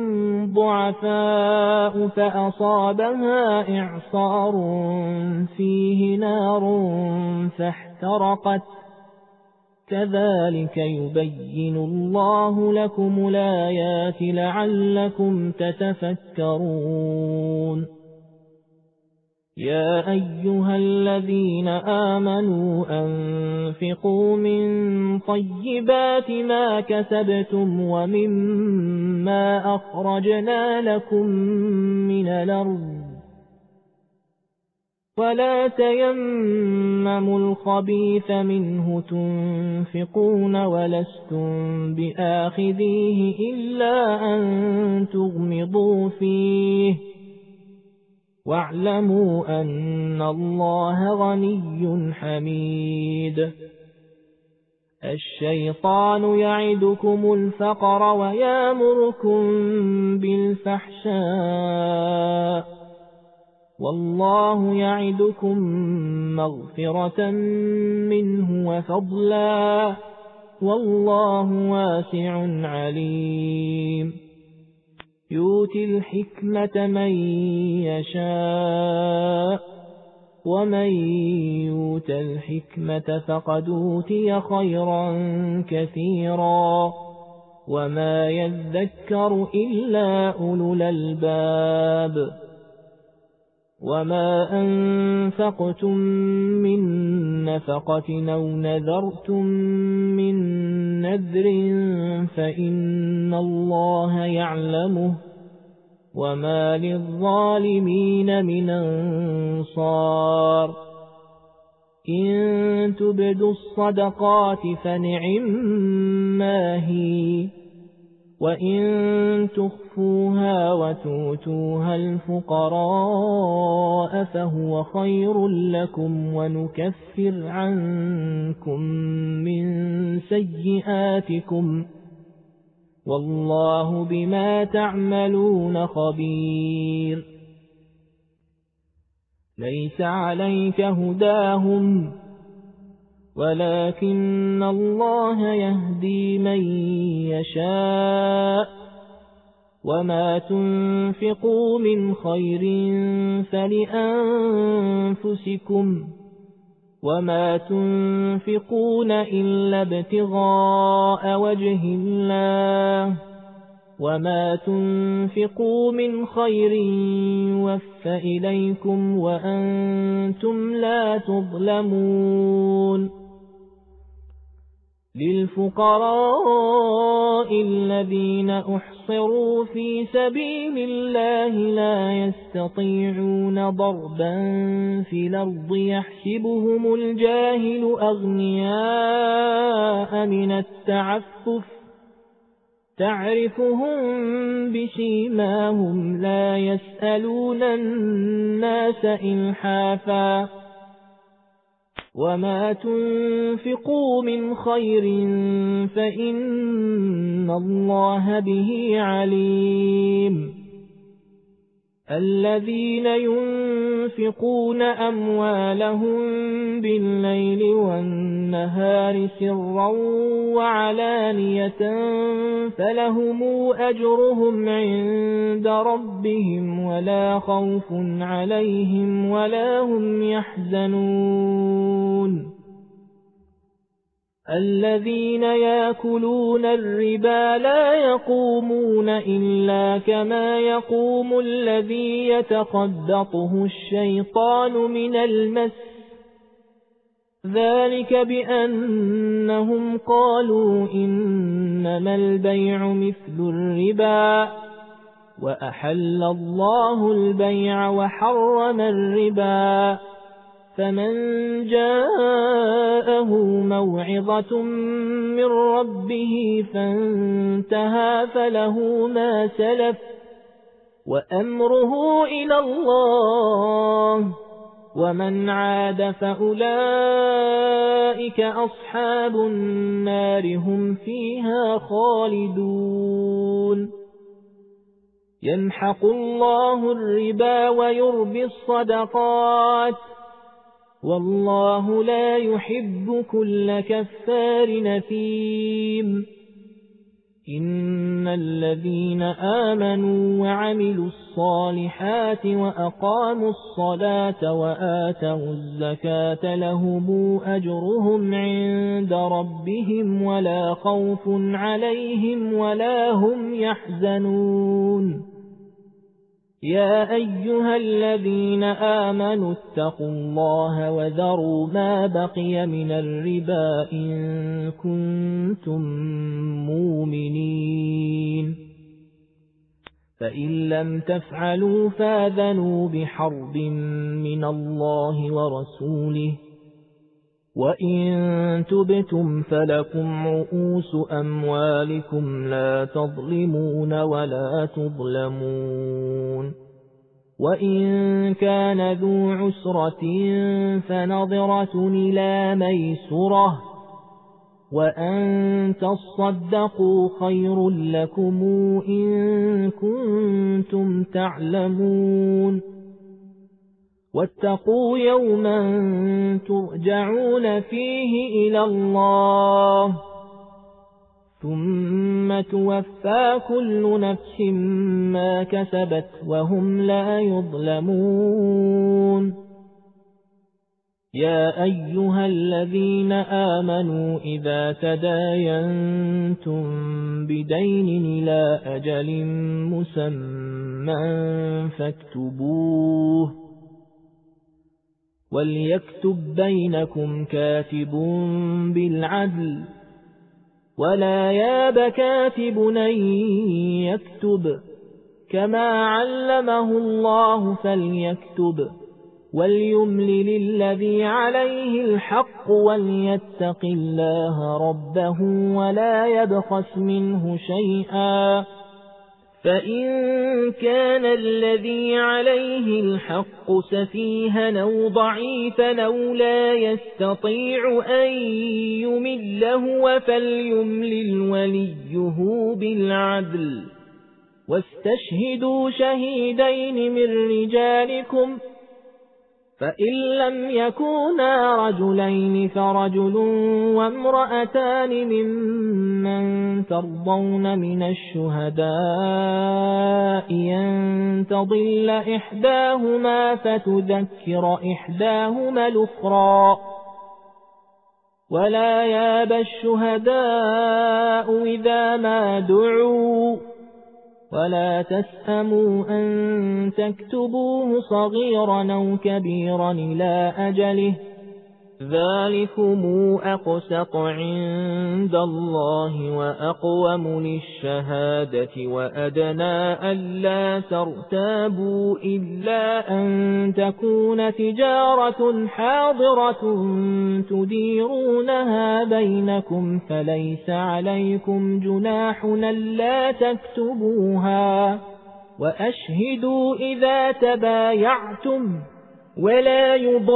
ضعفاء فأصابها إعصار فيه نار فاحترقت كذلك يبين الله لكم الآيات لعلكم تتفكرون يا أيها الذين آمنوا أنفقوا من طيبات ما كسبتم ومما أخرجنا لكم من الأرض ولا تيمموا الخبيث منه تنفقون ولستم بآخذيه إلا أن تغمضوا فيه واعلموا أن الله غني حميد الشيطان يعدكم الفقر ويأمركم بالفحشاء والله يعدكم مغفرة منه وفضلا والله واسع عليم يؤتي الحكمة من يشاء ومن يؤت الحكمة فقد أوتي خيرا كثيرا وما يذكر إلا أولو الألباب وما أنفقتم من نفقة أو نذرتم من نذر فإن الله يعلمه وما للظالمين من أنصار إن تبدوا الصدقات فنعما هي وإن تخفوها وتؤتوها الفقراء فهو خير لكم ونكفر عنكم من سيئاتكم والله بما تعملون خبير ليس عليك هداهم ولكن الله يهدي من يشاء وما تنفقوا من خير فلأنفسكم وما تنفقون إلا ابتغاء وجه الله وما تنفقوا من خير يوفى إليكم وأنتم لا تظلمون للفقراء الذين أحصروا في سبيل الله لا يستطيعون ضربا في الأرض يحسبهم الجاهل أغنياء من التعفف تعرفهم بسيماهم لا يسألون الناس إلحافا وما تنفقوا من خير فإن الله به عليم الذين ينفقون أموالهم بالليل والنهار سرا وعلانية فلهم أجرهم عند ربهم ولا خوف عليهم ولا هم يحزنون الذين يأكلون الربا لا يقومون إلا كما يقوم الذي يتخبطه الشيطان من المس ذلك بأنهم قالوا إنما البيع مثل الربا وأحل الله البيع وحرم الربا فمن جاءه موعظة من ربه فانتهى فله ما سلف وأمره إلى الله ومن عاد فأولئك أصحاب النار هم فيها خالدون يمحق الله الربا ويربي الصدقات والله لا يحب كل كفار نثيم إن الذين آمنوا وعملوا الصالحات وأقاموا الصلاة وآتوا الزكاة لهم أجرهم عند ربهم ولا خوف عليهم ولا هم يحزنون يا أيها الذين آمنوا اتقوا الله وذروا ما بقي من الربا إن كنتم مؤمنين فإن لم تفعلوا فاذنوا بحرب من الله ورسوله وإن تبتم فلكم رؤوس أموالكم لا تظلمون ولا تظلمون وإن كان ذو عسرة فنظرة إلى ميسرة وأن تصدقوا خير لكم إن كنتم تعلمون واتقوا يوما ترجعون فيه إلى الله ثم توفى كل نفس ما كسبت وهم لا يظلمون يا أيها الذين آمنوا إذا تداينتم بدين إلى أجل مسمى فاكتبوه وليكتب بينكم كاتب بالعدل ولا ياب كاتب أن يكتب كما علمه الله فليكتب وليملل الذي عليه الحق وليتق الله ربه ولا يبخس منه شيئا فإن كان الذي عليه الحق سفيها أو ضعيفا أو لا يستطيع أن يمله فليملل وليه بالعدل واستشهدوا شهيدين من رجالكم فإن لم يكونا رجلين فرجل وامرأتان ممن ترضون من الشهداء أن تضل إحداهما فتذكر إحداهما الأخرى ولا ياب الشهداء إذا ما دعوا ولا تسأموا أن تكتبوه صغيرا أو كبيرا إلى أجله ذلكم أقسط عند الله وأقوم للشهادة وأدنى ألا ترتابوا إلا أن تكون تجارة حاضرة تديرونها بينكم فليس عليكم جناح ألا تكتبوها وأشهدوا إذا تبايعتم ولا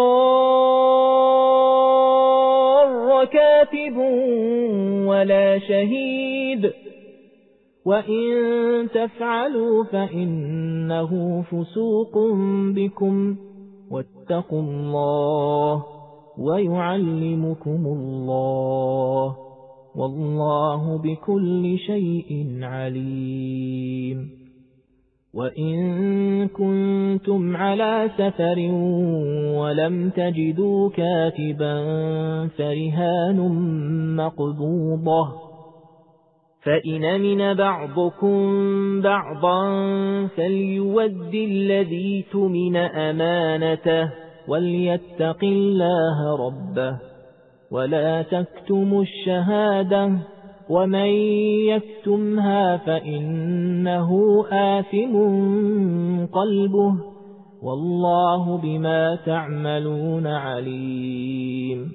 يضار كاتب ولا شهيد وإن تفعلوا فإنه فسوق بكم واتقوا الله ويعلمكم الله والله بكل شيء عليم وإن كنتم على سفر ولم تجدوا كاتبا فرهان مقبوضة فإن أمن بعضكم بعضا فليود الذي تمن أمانته وليتق الله ربه ولا تكتموا الشهادة ومن يكتمها فإنه آثم قلبه والله بما تعملون عليم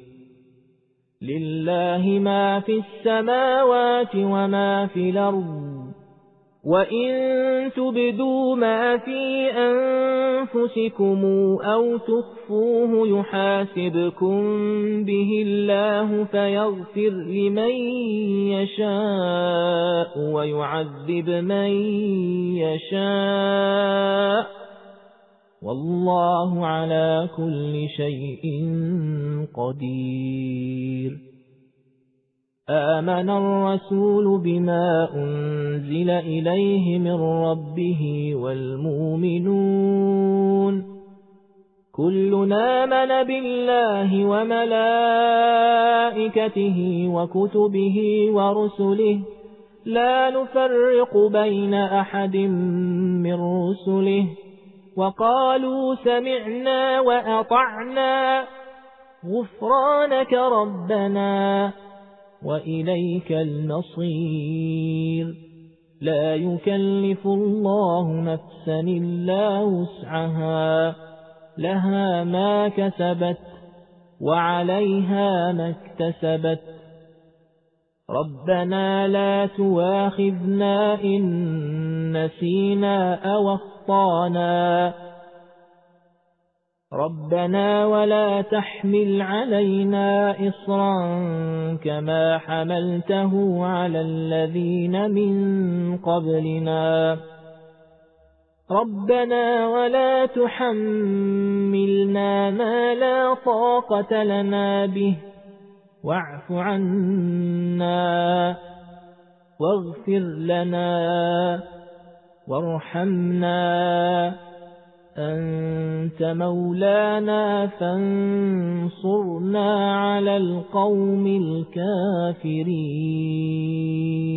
لله ما في السماوات وما في الأرض وإن تبدوا ما في أنفسكم أو تخفوه يحاسبكم به الله فيغفر لمن يشاء ويعذب من يشاء والله على كل شيء قدير آمن الرسول بما أنزل إليه من ربه والمؤمنون كلنا آمن بالله وملائكته وكتبه ورسله لا نفرق بين أحد من رسله وقالوا سمعنا وأطعنا غفرانك ربنا وإليك المصير لا يكلف الله نفسا إلا وسعها لها ما كسبت وعليها ما اكتسبت ربنا لا تواخذنا إن نسينا أو أخطأنا ربنا ولا تحمل علينا إصرا كما حملته على الذين من قبلنا ربنا ولا تحملنا ما لا طاقة لنا به واعف عنا واغفر لنا وارحمنا أنت مولانا فانصرنا على القوم الكافرين